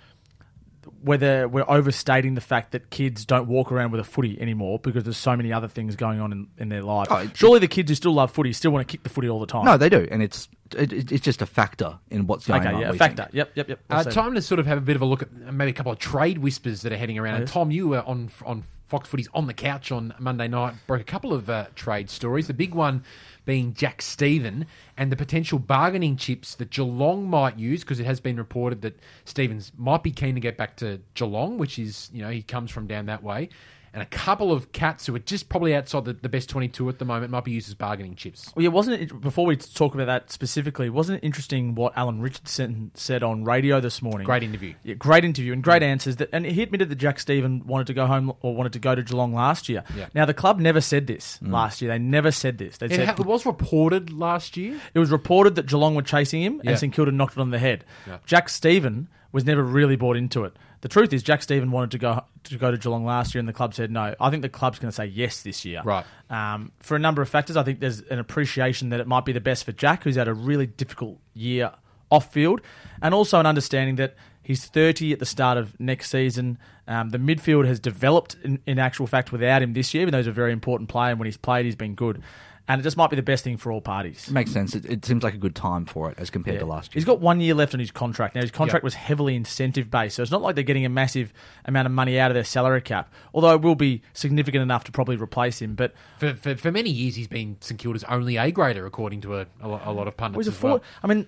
we're overstating the fact that kids don't walk around with a footy anymore because there's so many other things going on in their lives. Surely the kids who still love footy still want to kick the footy all the time. No, they do. And it's just a factor in what's going on. Okay, yeah, a we factor. think. Yep. Well said. Time to sort of have a bit of a look at maybe a couple of trade whispers that are heading around. And Tom, you were on Fox Footy's On the Couch on Monday night, broke a couple of trade stories. The big one being Jack Stephen and the potential bargaining chips that Geelong might use, because it has been reported that Stevens might be keen to get back to Geelong, which is, he comes from down that way. And a couple of Cats who are just probably outside the best 22 at the moment might be used as bargaining chips. Well, yeah, wasn't it, before we talk about that specifically, wasn't it interesting what Alan Richardson said on radio this morning? Great interview. Yeah, great interview and great answers. And he admitted that Jack Stephen wanted to go home or wanted to go to Geelong last year. Yeah. Now, the club never said this last year. They never said this. They said It was reported last year. it was reported that Geelong were chasing him Yeah. and St Kilda knocked it on the head. Yeah. Jack Stephen was never really bought into it. The truth is, Jack Stephen wanted to go to Geelong last year, and the club said no. I think the club's going to say yes this year. Right. For a number of factors, I think there's an appreciation that it might be the best for Jack, who's had a really difficult year off field, and also an understanding that he's 30 at the start of next season. The midfield has developed in actual fact without him this year, even though he's a very important player, and when he's played, he's been good. And it just might be the best thing for all parties. It makes sense. It seems like a good time for it as compared to last year. He's got 1 year left on his contract. Now, his contract was heavily incentive-based, so it's not like they're getting a massive amount of money out of their salary cap, although it will be significant enough to probably replace him. But For many years, he's been St Kilda's only A-grader, according to a lot of pundits as well.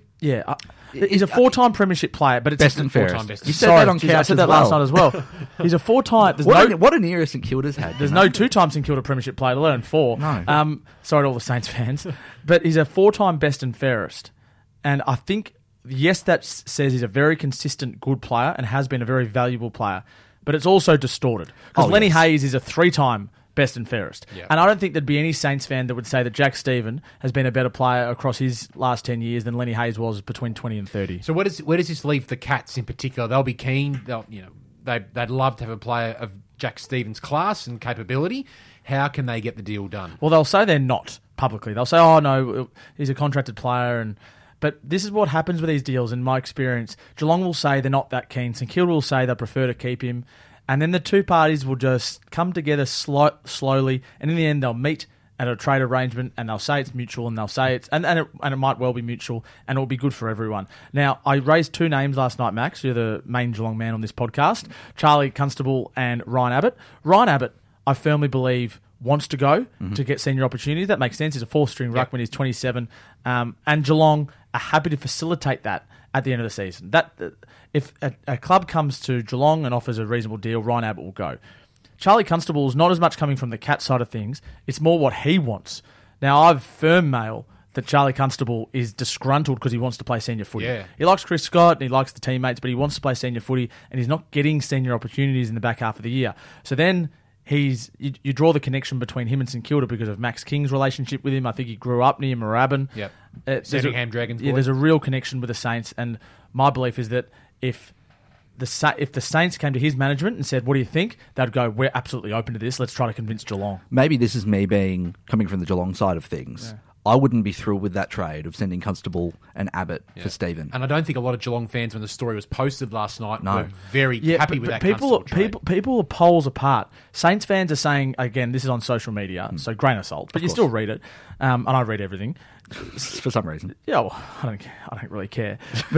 he's a four-time premiership player, but it's Best and fairest. Four-time best. You said that on Geez, I Couch said as that last well. night as well. He's a four-time... What an era St Kilda's had. There's no two-time St Kilda premiership player, let alone four. No. Sorry to all the Saints fans. But he's a four-time best and fairest. And I think, yes, that says he's a very consistent, good player and has been a very valuable player. But it's also distorted. Because Lenny Hayes is a three-time best and fairest. Yeah. And I don't think there'd be any Saints fan that would say that Jack Stephen has been a better player across his last 10 years than Lenny Hayes was between 20 and 30. So where does this leave the Cats in particular? They'll be keen. They'd love to have a player of Jack Stephen's class and capability. How can they get the deal done? Well, they'll say they're not publicly. They'll say, oh, no, he's a contracted player. But this is what happens with these deals, in my experience. Geelong will say they're not that keen. St Kilda will say they prefer to keep him. And then the two parties will just come together slowly. And in the end, they'll meet at a trade arrangement and they'll say it's mutual and they'll say it's... And it might well be mutual and it'll be good for everyone. Now, I raised two names last night, Max. You're the main Geelong man on this podcast. Charlie Constable and Ryan Abbott. Ryan Abbott, I firmly believe, wants to go to get senior opportunities. That makes sense. He's a fourth-string ruckman. He's 27. And Geelong are happy to facilitate that at the end of the season. If a club comes to Geelong and offers a reasonable deal, Ryan Abbott will go. Charlie Constable is not as much coming from the Cat side of things. It's more what he wants. Now, I've firm mail that Charlie Constable is disgruntled because he wants to play senior footy. Yeah. He likes Chris Scott and he likes the teammates, but he wants to play senior footy and he's not getting senior opportunities in the back half of the year. So then... You draw the connection between him and St Kilda because of Max King's relationship with him. I think he grew up near Moorabbin. Yep. Sandringham Dragons boy. There's a real connection with the Saints, and my belief is that if the Saints came to his management and said, "What do you think?" they'd go, "We're absolutely open to this. Let's try to convince Geelong." Maybe this is me coming from the Geelong side of things. I wouldn't be thrilled with that trade of sending Constable and Abbott for Stephen. And I don't think a lot of Geelong fans, when the story was posted last night, No. were very happy with that people, Constable trade. people are poles apart. Saints fans are saying, again, this is on social media, so grain of salt, but you still read it, and I read everything. For some reason. Yeah, well, I don't really care.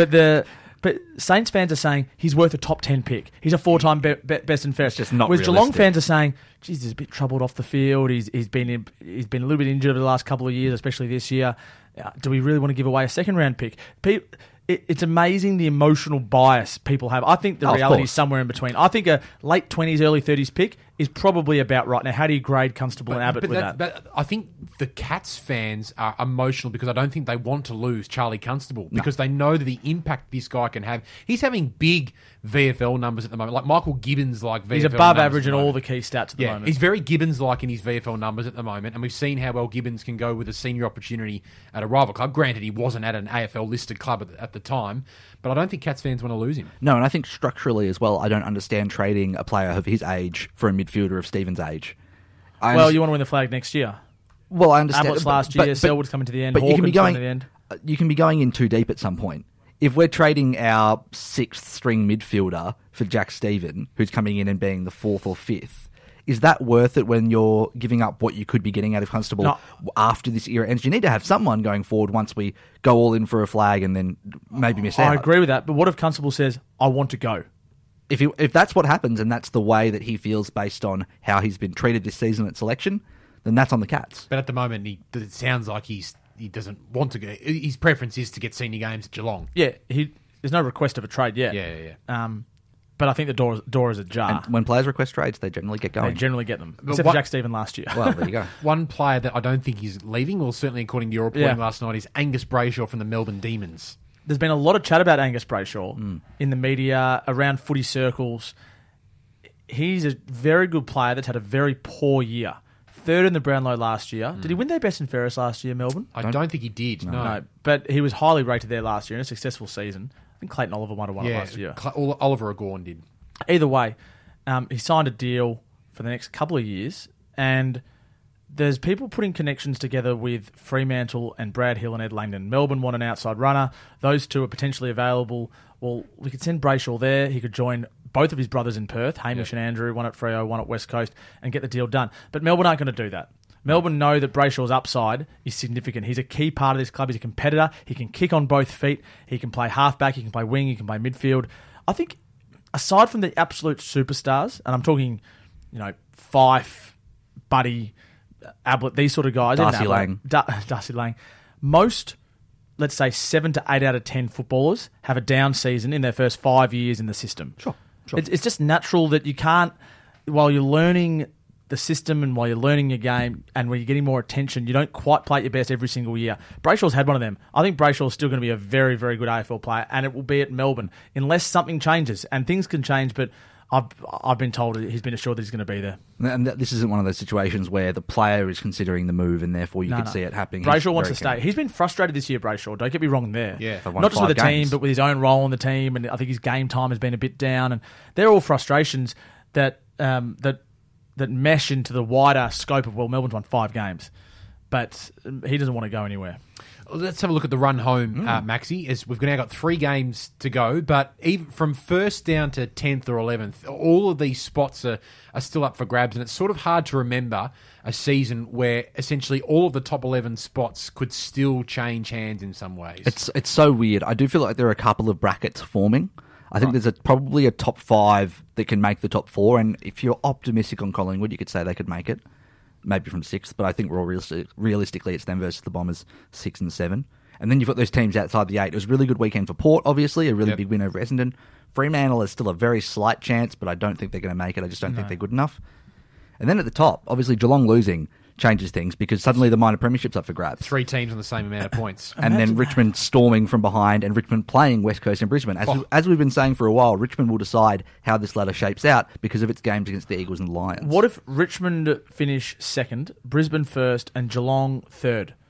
But Saints fans are saying he's worth a top 10 pick. He's a 4-time best and fairest. Just not Whereas Geelong realistic. fans are saying, geez, he's a bit troubled off the field. He's been a little bit injured over the last couple of years, especially this year. Do we really want to give away a second round pick? It's amazing the emotional bias people have. I think the reality is somewhere in between. I think a late 20s, early 30s pick is probably about right. Now, how do you grade Constable and Abbott with that? But I think the Cats fans are emotional because I don't think they want to lose Charlie Constable because they know the impact this guy can have. He's having big VFL numbers at the moment, like Michael Gibbons like VFL He's above numbers average at in the all moment. the key stats at the moment. He's very Gibbons-like in his VFL numbers at the moment, and we've seen how well Gibbons can go with a senior opportunity at a rival club. Granted, he wasn't at an AFL-listed club at the time, but I don't think Cats fans want to lose him. No, and I think structurally as well, I don't understand trading a player of his age for a midfielder of Stephen's age. Well, you want to win the flag next year. Well, I understand. Abbott's last year, Selwood's coming to the end, But you can be Hawkins coming going to the end. You can be going in too deep at some point. If we're trading our sixth string midfielder for Jack Stephen, who's coming in and being the fourth or fifth, is that worth it when you're giving up what you could be getting out of Constable after this era ends? You need to have someone going forward once we go all in for a flag and then maybe miss out. I agree with that, but what if Constable says, I want to go? If that's what happens and that's the way that he feels based on how he's been treated this season at selection, then that's on the Cats. But at the moment, it sounds like he doesn't want to go. His preference is to get senior games at Geelong. Yeah, there's no request of a trade yet. Yeah. But I think the door is ajar. And when players request trades, they generally get They going. generally get them. But Except for Jack Stephen last year. Well, there you go. One player that I don't think is leaving, well, certainly according to your reporting last night, is Angus Brayshaw from the Melbourne Demons. There's been a lot of chat about Angus Brayshaw in the media, around footy circles. He's a very good player that's had a very poor year. Third in the Brownlow last year. Did he win their best and fairest last year, Melbourne? I don't think he did. No. But he was highly rated there last year in a successful season. I think Clayton Oliver might have won it last year. Oliver Agorn did. Either way, he signed a deal for the next couple of years, and there's people putting connections together with Fremantle and Brad Hill and Ed Langdon. Melbourne want an outside runner. Those two are potentially available. Well, we could send Brayshaw there. He could join both of his brothers in Perth, Hamish and Andrew, one at Freo, one at West Coast, and get the deal done. But Melbourne aren't going to do that. Melbourne know that Brayshaw's upside is significant. He's a key part of this club. He's a competitor. He can kick on both feet. He can play halfback. He can play wing. He can play midfield. I think, aside from the absolute superstars, and I'm talking, Fife, Buddy, Ablett, these sort of guys. Darcy Lang. Darcy Lang. Most, let's say, 7 to 8 out of 10 footballers have a down season in their first 5 years in the system. Sure. It's just natural that you can't, while you're learning the system and while you're learning your game and when you're getting more attention, you don't quite play at your best every single year. Brayshaw's had one of them. I think Brayshaw's still going to be a very, very good AFL player, and it will be at Melbourne unless something changes. And things can change, but I've been told he's been assured that he's going to be there. And this isn't one of those situations where the player is considering the move and therefore you could see it happening. Brayshaw wants to stay. He's been frustrated this year, Brayshaw. Don't get me wrong there. Yeah. Not just with the team, but with his own role in the team. And I think his game time has been a bit down. And they're all frustrations that mesh into the wider scope of, Melbourne's won 5 games. But he doesn't want to go anywhere. Let's have a look at the run home, Maxi. As we've now got 3 games to go, but even from first down to 10th or 11th, all of these spots are still up for grabs, and it's sort of hard to remember a season where essentially all of the top 11 spots could still change hands in some ways. It's so weird. I do feel like there are a couple of brackets forming. I think there's probably a top 5 that can make the top 4, and if you're optimistic on Collingwood, you could say they could make it. Maybe from 6th, but I think we're all realistically it's them versus the Bombers 6 and 7. And then you've got those teams outside the 8. It was a really good weekend for Port, obviously, a really big win over Essendon. Fremantle is still a very slight chance, but I don't think they're going to make it. I just don't think they're good enough. And then at the top, obviously Geelong losing changes things because suddenly the minor premiership's up for grabs. 3 teams on the same amount of points. And then Richmond storming from behind and Richmond playing West Coast and Brisbane. As we've been saying for a while, Richmond will decide how this ladder shapes out because of its games against the Eagles and the Lions. What if Richmond finish 2nd, Brisbane 1st, and Geelong 3rd?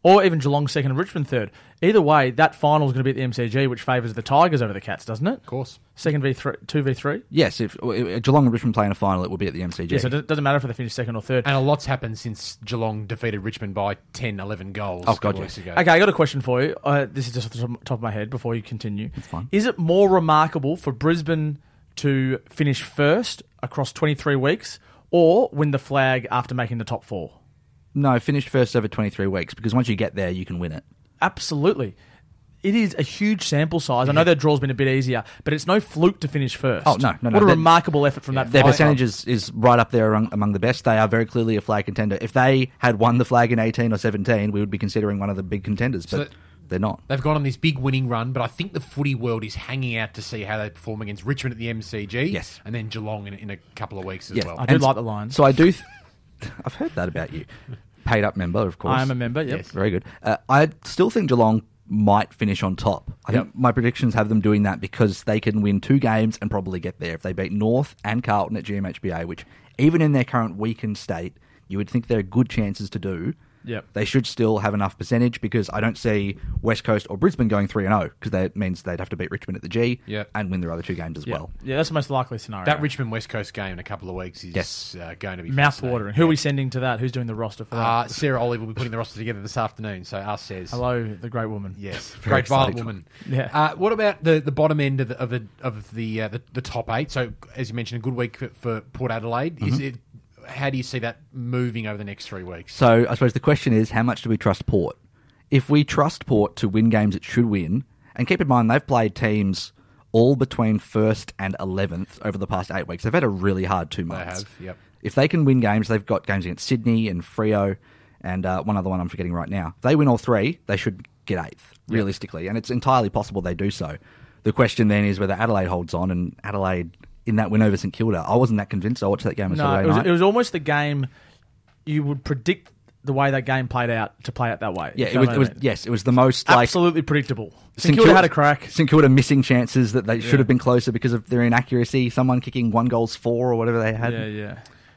Or even Geelong second and Richmond third. Either way, that final is going to be at the MCG, which favours the Tigers over the Cats, doesn't it? Of course. Second v3, 2v3. Yes, if Geelong and Richmond play in a final, it will be at the MCG. Yeah, so it doesn't matter if they finish second or third. And a lot's happened since Geelong defeated Richmond by 10, 11 goals Oh, a couple God, weeks ago. Okay, I got a question for you. This is just off the top of my head before you continue. That's fine. Is it more remarkable for Brisbane to finish first across 23 weeks or win the flag after making the top 4? No, finished first over 23 weeks, because once you get there, you can win it. Absolutely. It is a huge sample size. I know their draw's been a bit easier, but it's no fluke to finish first. Oh, no. What a remarkable effort from that Their flag percentage club. is right up there among the best. They are very clearly a flag contender. If they had won the flag in 18 or 17, we would be considering one of the big contenders, but they're not. They've gone on this big winning run, but I think the footy world is hanging out to see how they perform against Richmond at the MCG. Yes. And then Geelong in a couple of weeks as Yeah. well. I do like the Lions. So I do... I've heard that about you. Paid up member, of course. I am a member, yep. Yes. Very good. I still think Geelong might finish on top. I Yep. think my predictions have them doing that because they can win 2 games and probably get there. If they beat North and Carlton at GMHBA, which even in their current weakened state, you would think there are good chances to do. Yep. They should still have enough percentage, because I don't see West Coast or Brisbane going 3-0, because that means they'd have to beat Richmond at the G Yep. and win their other 2 games as Yeah. well. Yeah, that's the most likely scenario. That Richmond-West Coast game in a couple of weeks is Yes. going to be mouth-watering. Who are we sending to that? Who's doing the roster for that? Sarah Olive will be putting the roster together this afternoon, so us says. Hello, the great woman. Yes, Very great violent exciting. woman. Yeah. What about the bottom end of the top 8? So, as you mentioned, a good week for Port Adelaide. Is it? How do you see that moving over the next 3 weeks? So I suppose the question is, how much do we trust Port? If we trust Port to win games it should win, and keep in mind they've played teams all between 1st and 11th over the past 8 weeks. They've had a really hard 2 months. have, yep. If they can win games, they've got games against Sydney and Freo and one other one I'm forgetting right now. If they win all 3, they should get 8th, realistically. And it's entirely possible they do so. The question then is whether Adelaide holds on, and Adelaide... in that win over St Kilda, I wasn't that convinced. I watched that game on Saturday night. It was almost the game you would predict the way that game played out to play out that way. Yeah, If you know what I mean. Yes, it was the most like absolutely predictable. St Kilda had a crack. St Kilda missing chances that they should have been closer because of their inaccuracy. Someone kicking 1 goals 4 or whatever they had. Yeah.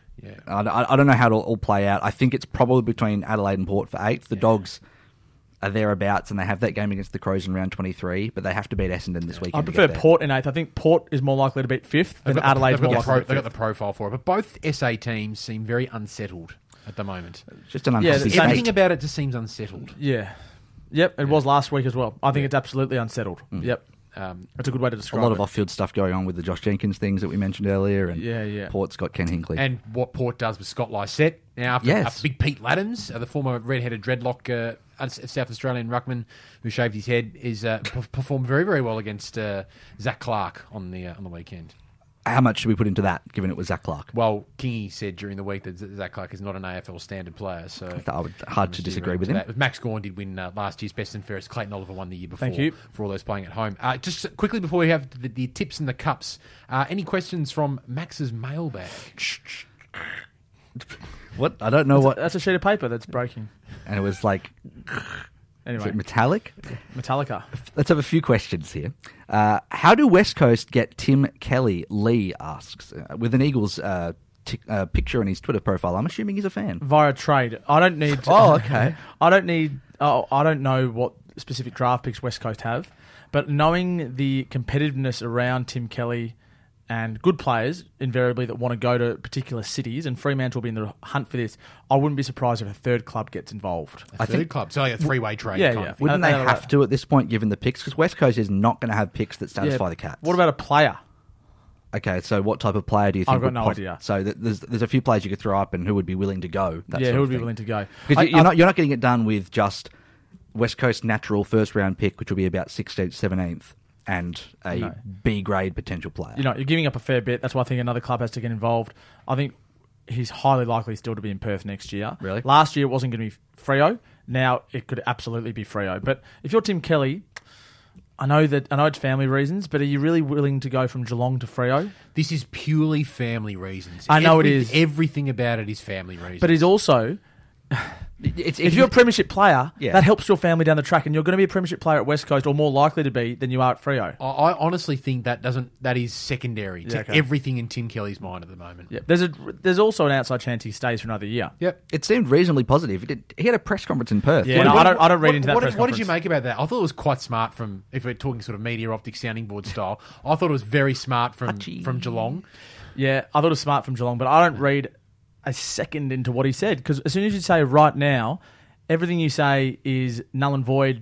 I don't know how it'll all play out. I think it's probably between Adelaide and Port for 8th. The Dogs are thereabouts, and they have that game against the Crows in round 23, but they have to beat Essendon this weekend. I prefer Port in 8th. I think Port is more likely to beat 5th than Adelaide's more likely to beat They've got 5th. the profile for it, but both SA teams seem very unsettled at the moment. Just an Yeah, unhealthy the same- Everything state. about it just seems unsettled. Yeah. Yep, it was last week as well. I think it's absolutely unsettled. Yep. That's a good way to A describe lot it. of off-field stuff going on with the Josh Jenkins things that we mentioned earlier, and Yeah. Port's got Ken Hinkley. And what Port does with Scott Lysette. Now, after big Pete Laddams, the former red-headed dreadlock South Australian ruckman who shaved his head, is performed very, very well against Zach Clark on the weekend. How much should we put into that, given it was Zach Clark? Well, Kingy said during the week that Zach Clark is not an AFL standard player, so Hard to disagree with him. Max Gawn did win last year's best and fairest. Clayton Oliver won the year before. Thank you. For all those playing at home. Just quickly before we have the tips and the cups, any questions from Max's mailbag? What? I don't know what. That's a sheet of paper that's breaking. And it was like, is Anyway, it metallic? Metallica. Let's have a few questions here. How do West Coast get Tim Kelly? Lee asks, with an Eagles picture in his Twitter profile. I'm assuming he's a fan. Via trade. I don't need... Oh, okay. I don't know what specific draft picks West Coast have, but knowing the competitiveness around Tim Kelly and good players, invariably, that want to go to particular cities, and Fremantle will be in the hunt for this, I wouldn't be surprised if a third club gets involved. A third club. So like a three-way trade. Yeah, kind yeah. of thing. Wouldn't they They- have to at this point, given the picks? Because West Coast is not going to have picks that satisfy Yeah, the Cats. What about a player? Okay, so what type of player do you think? I've got would no idea. So there's a few players you could throw up, and who would be willing to go? That Yeah, sort who of would be thing. willing to go? Because you're not getting it done with just West Coast natural first round pick, which will be about 16th, 17th, and a No. B grade potential player. You're giving up a fair bit. That's why I think another club has to get involved. I think he's highly likely still to be in Perth next year. Really? Last year it wasn't going to be Freo. Now it could absolutely be Freo. But if you're Tim Kelly, I know it's family reasons, but are you really willing to go from Geelong to Freo? This is purely family reasons. I know it is. Everything about it is family reasons. But he's also if you're a premiership player, Yeah. that helps your family down the track, and you're going to be a premiership player at West Coast, or more likely to be than you are at Freo. I honestly think that is secondary to Yeah, okay. everything in Tim Kelly's mind at the moment. Yeah, there's also an outside chance he stays for another year. Yep. It seemed reasonably positive. He had a press conference in Perth. Yeah, no, I don't read into that What press did you conference. make about that? I thought it was quite smart from, if we're talking sort of media optics sounding board style, I thought it was very smart from Geelong. Yeah, I thought it was smart from Geelong, but I don't read a second into what he said, because as soon as you say right now, everything you say is null and void.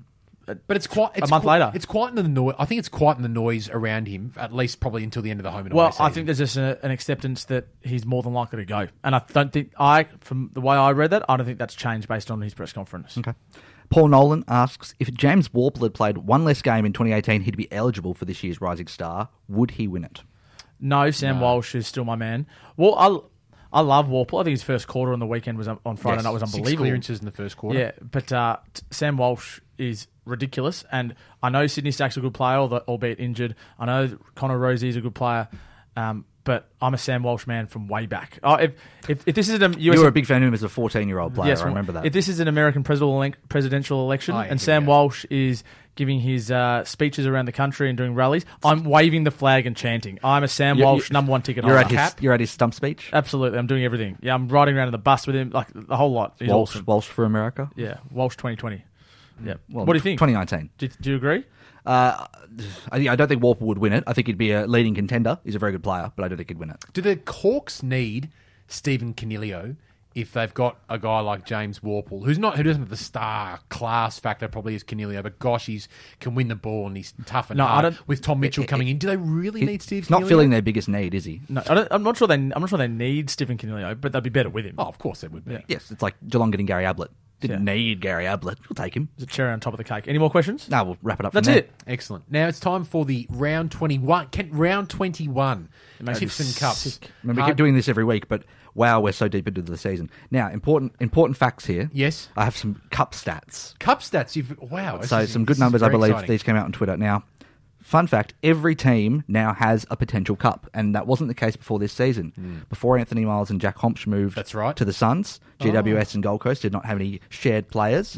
But it's quite a month later. It's quite in the noise. I think it's quite in the noise around him, at least probably until the end of the home and away Well, season. I think there's just an acceptance that he's more than likely to go, and I don't think from the way I read that, I don't think that's changed based on his press conference. Okay. Paul Nolan asks, if James Warple had played one less game in 2018, he'd be eligible for this year's Rising Star. Would he win it? No, Sam Walsh is still my man. Well, I love Warple. I think his first quarter on the weekend was on Friday night was 6 unbelievable. clearances in the first quarter. Yeah, but Sam Walsh is ridiculous, and I know Sydney Stack's a good player, albeit injured. I know Connor Rosie's a good player, but I'm a Sam Walsh man from way back. Oh, if this is a US, You were a big fan of him as a 14-year-old player. yes, I remember that. If this is an American presidential election, yeah, and here Sam we go. Walsh is giving his speeches around the country and doing rallies, I'm waving the flag and chanting. I'm a Sam Walsh number one ticket You're holder. at his stump speech. Absolutely, I'm doing everything. Yeah, I'm riding around in the bus with him, like the whole lot. He's Walsh, awesome. Walsh for America. Yeah, Walsh 2020. Yeah. Well, What do you think? 2019. Do you agree? I don't think Warple would win it. I think he'd be a leading contender. He's a very good player, but I don't think he'd win it. Do the Hawks need Stephen Canelio if they've got a guy like James Warple, who doesn't have the star class factor probably as Canelio, but gosh, he can win the ball and he's tough and No, I hard. don't- With Tom Mitchell coming in, do they really need Steve He's not Canelio? filling their biggest need, is he? No, I'm not sure they need Stephen Canelio, but they'd be better with him. Oh, of course they would be. Yeah. Yes, it's like Geelong getting Gary Ablett. Didn't Yeah. need Gary Ablett. We'll take him. It's a cherry on top of the cake. Any more questions? No, we'll wrap it up That's from there. it. Excellent. Now it's time for the round 21. Round 21. makes me Tips and Cups. sick. I mean, we keep doing this every week, but wow, we're so deep into the season. Now, important facts here. Yes. I have some cup stats. Cup stats. Wow. this So is- some good this is numbers, I very believe. exciting. These came out on Twitter. Now, fun fact, every team now has a potential cup, and that wasn't the case before this season. Before Anthony Miles and Jack Hompsch moved That's right. to the Suns, GWS and Gold Coast did not have any shared players.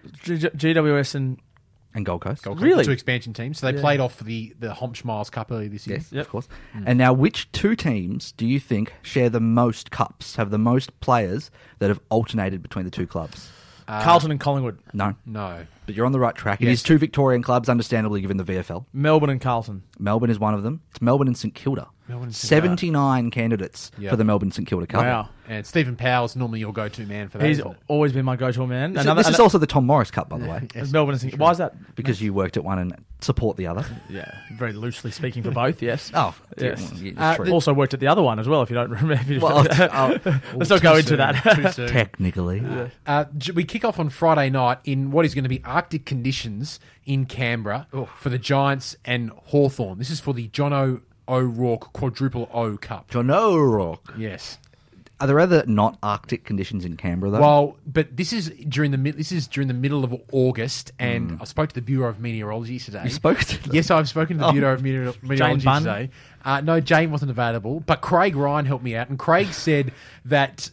GWS and And Gold Coast. Gold Coast, Really? the two expansion teams. So they played off the Hompsch Miles Cup earlier this year. Yes, Yep. of course. And now, which two teams do you think share the most cups, have the most players that have alternated between the two clubs? Carlton and Collingwood. No, No. but you're on the right track. It Yes. is two Victorian clubs, understandably, given the VFL. Melbourne and Carlton. Melbourne is one of them. It's Melbourne and St Kilda. Melbourne and St Kilda. 79 candidates Yeah. for the Melbourne St Kilda Cup. Wow. And Stephen Powell's normally your go-to man for that. He's as well. always been my go-to man. This is also the Tom Morris Cup, by the way, Melbourne and Why is that? because you worked at one and support the other. Yeah, very loosely speaking for both, yes. Oh, Yes. it's true. Also worked at the other one as well, if you don't remember. If you Well, Let's not go Too into soon, that. Too soon. Technically. We kick off on Friday night in what is going to be Arctic conditions in Canberra for the Giants and Hawthorn. This is for the John O'Rourke Quadruple O Cup. John O'Rourke. Yes. Are there other not Arctic conditions in Canberra, though? Well, but this is during the middle of August, and I spoke to the Bureau of Meteorology today. You spoke to them? Yes, I've spoken to the Bureau of Meteorology Bunn? today. No, Jane wasn't available, but Craig Ryan helped me out, and Craig said that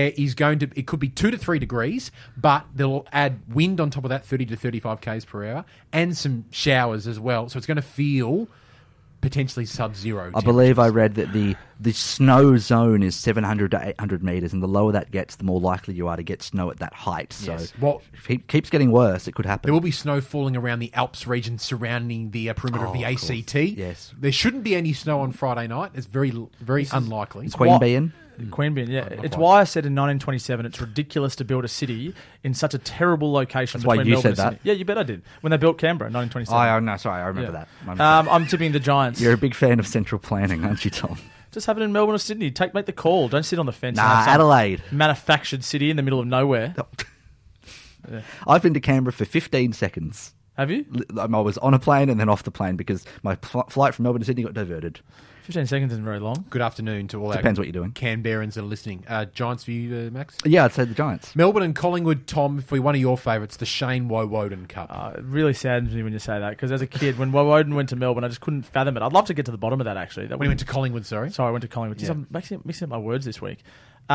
it could be 2 to 3 degrees, but they'll add wind on top of that, 30 to 35 k's per hour, and some showers as well. So it's going to feel potentially sub-zero. I believe I read that the snow zone is 700 to 800 metres, and the lower that gets, the more likely you are to get snow at that height. So Yes. Well, if it keeps getting worse, it could happen. there will be snow falling around the Alps region surrounding the perimeter of the of course. ACT. Yes. There shouldn't be any snow on Friday night. It's very unlikely. Is Queanbeyan? Queanbeyan, yeah. It's why I said in 1927 it's ridiculous to build a city in such a terrible location. That's why between you Melbourne said and Sydney. Yeah, you bet I did. When they built Canberra in 1927. No, sorry, I remember Yeah. that. I'm tipping the Giants. You're a big fan of central planning, aren't you, Tom? Just have it in Melbourne or Sydney. Make the call. Don't sit on the fence. and Nah, have some Adelaide. manufactured city in the middle of nowhere. I've been to Canberra for 15 seconds. Have you? I was on a plane and then off the plane because my flight from Melbourne to Sydney got diverted. 15 seconds isn't very long. Good afternoon to all Depends our what you're doing. Canberrans that are listening. Giants for you, Max? Yeah, I'd say the Giants. Melbourne and Collingwood, Tom, for one of your favourites, the Shane Woden Cup. It really saddens me when you say that, because as a kid, when Woden went to Melbourne, I just couldn't fathom it. I'd love to get to the bottom of that, actually. When he went to Collingwood, sorry. Sorry, I went to Collingwood. Yeah. I'm mixing up my words this week.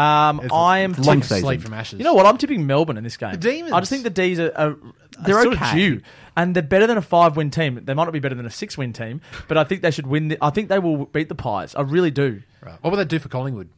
I am long Take a season. sleep from Ashes. You know what? I'm tipping Melbourne in this game. The Demons. I just think the D's are They're sort of okay. due, and they're better than a 5-win team. They might not be better than a 6-win team, but I think they should win. I think they will beat the Pies. I really do. Right. What will that do for Collingwood?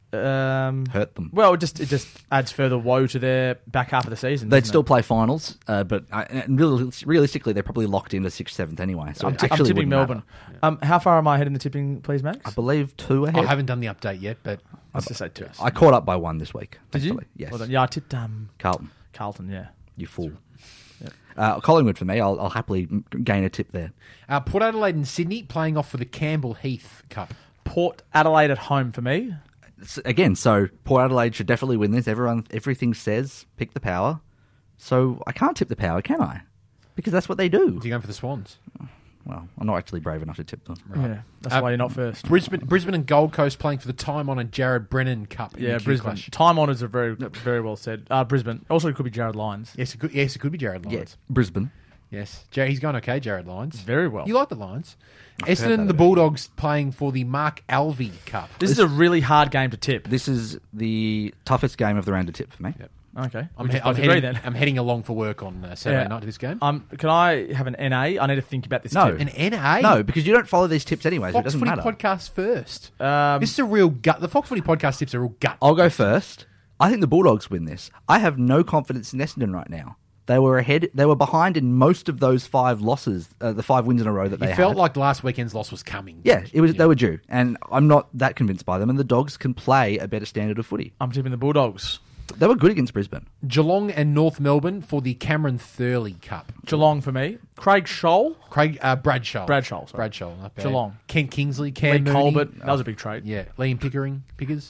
Hurt them. Well, it just adds further woe to their back half of the season. They'd doesn't still it? play finals, but realistically, they're probably locked into 6th, 7th anyway. So I'm it actually tipping wouldn't Melbourne. matter. How far am I ahead in the tipping, please, Max? I believe 2 ahead. I haven't done the update yet, but Let's just say 2. I caught up by 1 this week. Did you? thankfully. Yes. Well done. Yeah, I tipped Carlton, Carlton. Yeah. you fool. Collingwood for me. I'll happily gain a tip there. Port Adelaide and Sydney playing off for the Campbell Heath Cup. Port Adelaide at home for me. Again, so Port Adelaide should definitely win this. Everything says pick the Power. So I can't tip the Power, can I? Because that's what they do. You're going for the Swans. Well, I'm not actually brave enough to tip them. Yeah, that's why you're not first. Brisbane and Gold Coast playing for the time-honoured Jared Brennan Cup. in Yeah, the Q Brisbane. Clash. Time honours are very well said. Brisbane. Also, it could be Jared Lyons. Yes, it could be Jared Yeah, Lyons. Brisbane. Yes, he's going okay, Jared Lyons. Very well. You like the Lions? heard Essendon that and the about Bulldogs playing for the Mark Alvey Cup. This is a really hard game to tip. This is the toughest game of the round to tip for me. Yep. Okay. I'm, We just I'm both agree heading, then. I'm heading along for work on Saturday Yeah. night to this game. Can I have an NA? I need to think about this No. tip. An NA? No, because you don't follow these tips anyway, so it Fox doesn't Footy matter. podcast first. Um, This is a real gut. The Fox Footy podcast tips are real gut. I'll go first. I think the Bulldogs win this. I have no confidence in Essendon right now. They were ahead. They were behind in most of those 5 losses, the 5 wins in a row that they It felt had. like last weekend's loss was coming. Yeah, it was. They were due, and I'm not that convinced by them. And the Dogs can play a better standard of footy. I'm tipping the Bulldogs. They were good against Brisbane. Geelong and North Melbourne for the Cameron Thurley Cup. Geelong for me. Craig Scholl. Bradshaw. Bradshaw, sorry. Bradshaw. Not bad. Geelong. Kent Kingsley. Lee Cam Mooney. Colbert. That was a big trade. Yeah. Liam Pickers.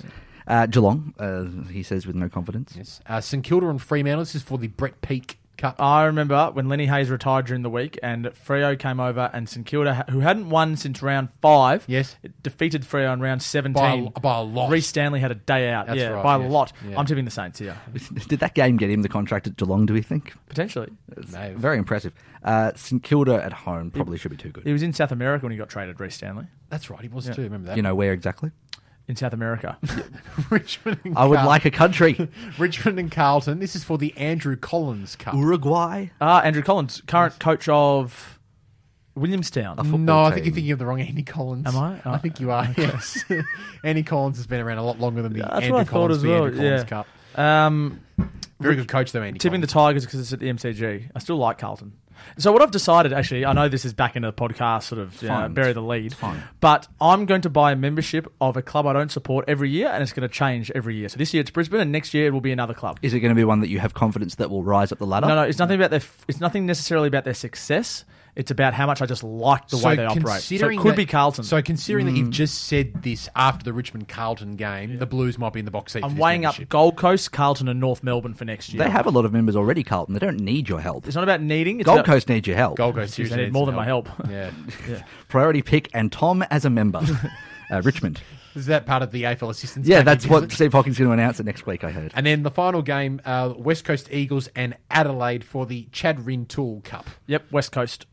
Geelong, he says with no confidence. Yes. St Kilda and Fremantle. This is for the Brett Peake Cup. I remember when Lenny Hayes retired during the week and Freo came over and St Kilda, who hadn't won since round 5, Yes. defeated Freo in round 17. By a lot. Reece Stanley had a day out. That's right, by a yes. lot. Yeah. I'm tipping the Saints here. Did that game get him the contract at Geelong, do we think? Potentially. No. Very impressive. St Kilda at home probably should be too He good. was in South America when he got traded, Reece Stanley. That's right. He was too. Remember that. You know where exactly? In South America. Richmond and I would Carlton. like a country. Richmond and Carlton. This is for the Andrew Collins Cup. Uruguay. Andrew Collins, current coach of Williamstown. football No, I think team. you're thinking of the wrong Andy Collins. Am I? I think you are, yes. Andy Collins has been around a lot longer than the That's Andrew what I thought Collins as for the well, Andrew Collins yeah. Cup. Very good coach, though, Andy Tipping the Collins. Tigers because it's at the MCG. I still like Carlton. So what I've decided, actually, I know this is back into the podcast, sort of Fine. bury the lead, fine. but I'm going to buy a membership of a club I don't support every year, and it's going to change every year. So this year it's Brisbane, and next year it will be another club. Is it going to be one that you have confidence that will rise up the ladder? No, it's nothing about it's nothing necessarily about their success. It's about how much I just like the way they operate. So it could be Carlton. So considering that you've just said this after the Richmond-Carlton game, the Blues might be in the box seat for I'm this weighing up membership. Gold Coast, Carlton, and North Melbourne for next year. They have a lot of members already, Carlton. They don't need your help. It's not about needing. It's Gold about, Coast needs your help. Gold Coast They seriously need needs more some than my help. Yeah. Priority pick and Tom as a member. Richmond. Is that part of the AFL assistance Yeah, package, that's is what it? Steve Hawkins is going to announce it next week, I heard. And then the final game, West Coast Eagles and Adelaide for the Chad Rintoul Cup. Yep, West Coast.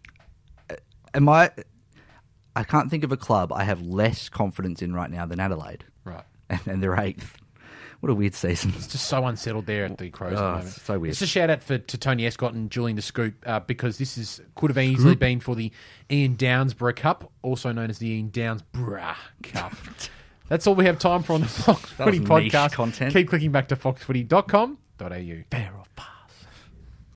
I can't think of a club I have less confidence in right now than Adelaide. Right. And they're 8th. What a weird season. It's just so unsettled there at the Crows at the moment. It's so weird. Just a shout out to Tony Escott and Julian the Scoop because this could have easily been for the Ian Downsborough Cup, also known as the Ian Downsborough Cup. That's all we have time for on the Fox That was Footy niche podcast. content. Keep clicking back to foxfooty.com.au. Fair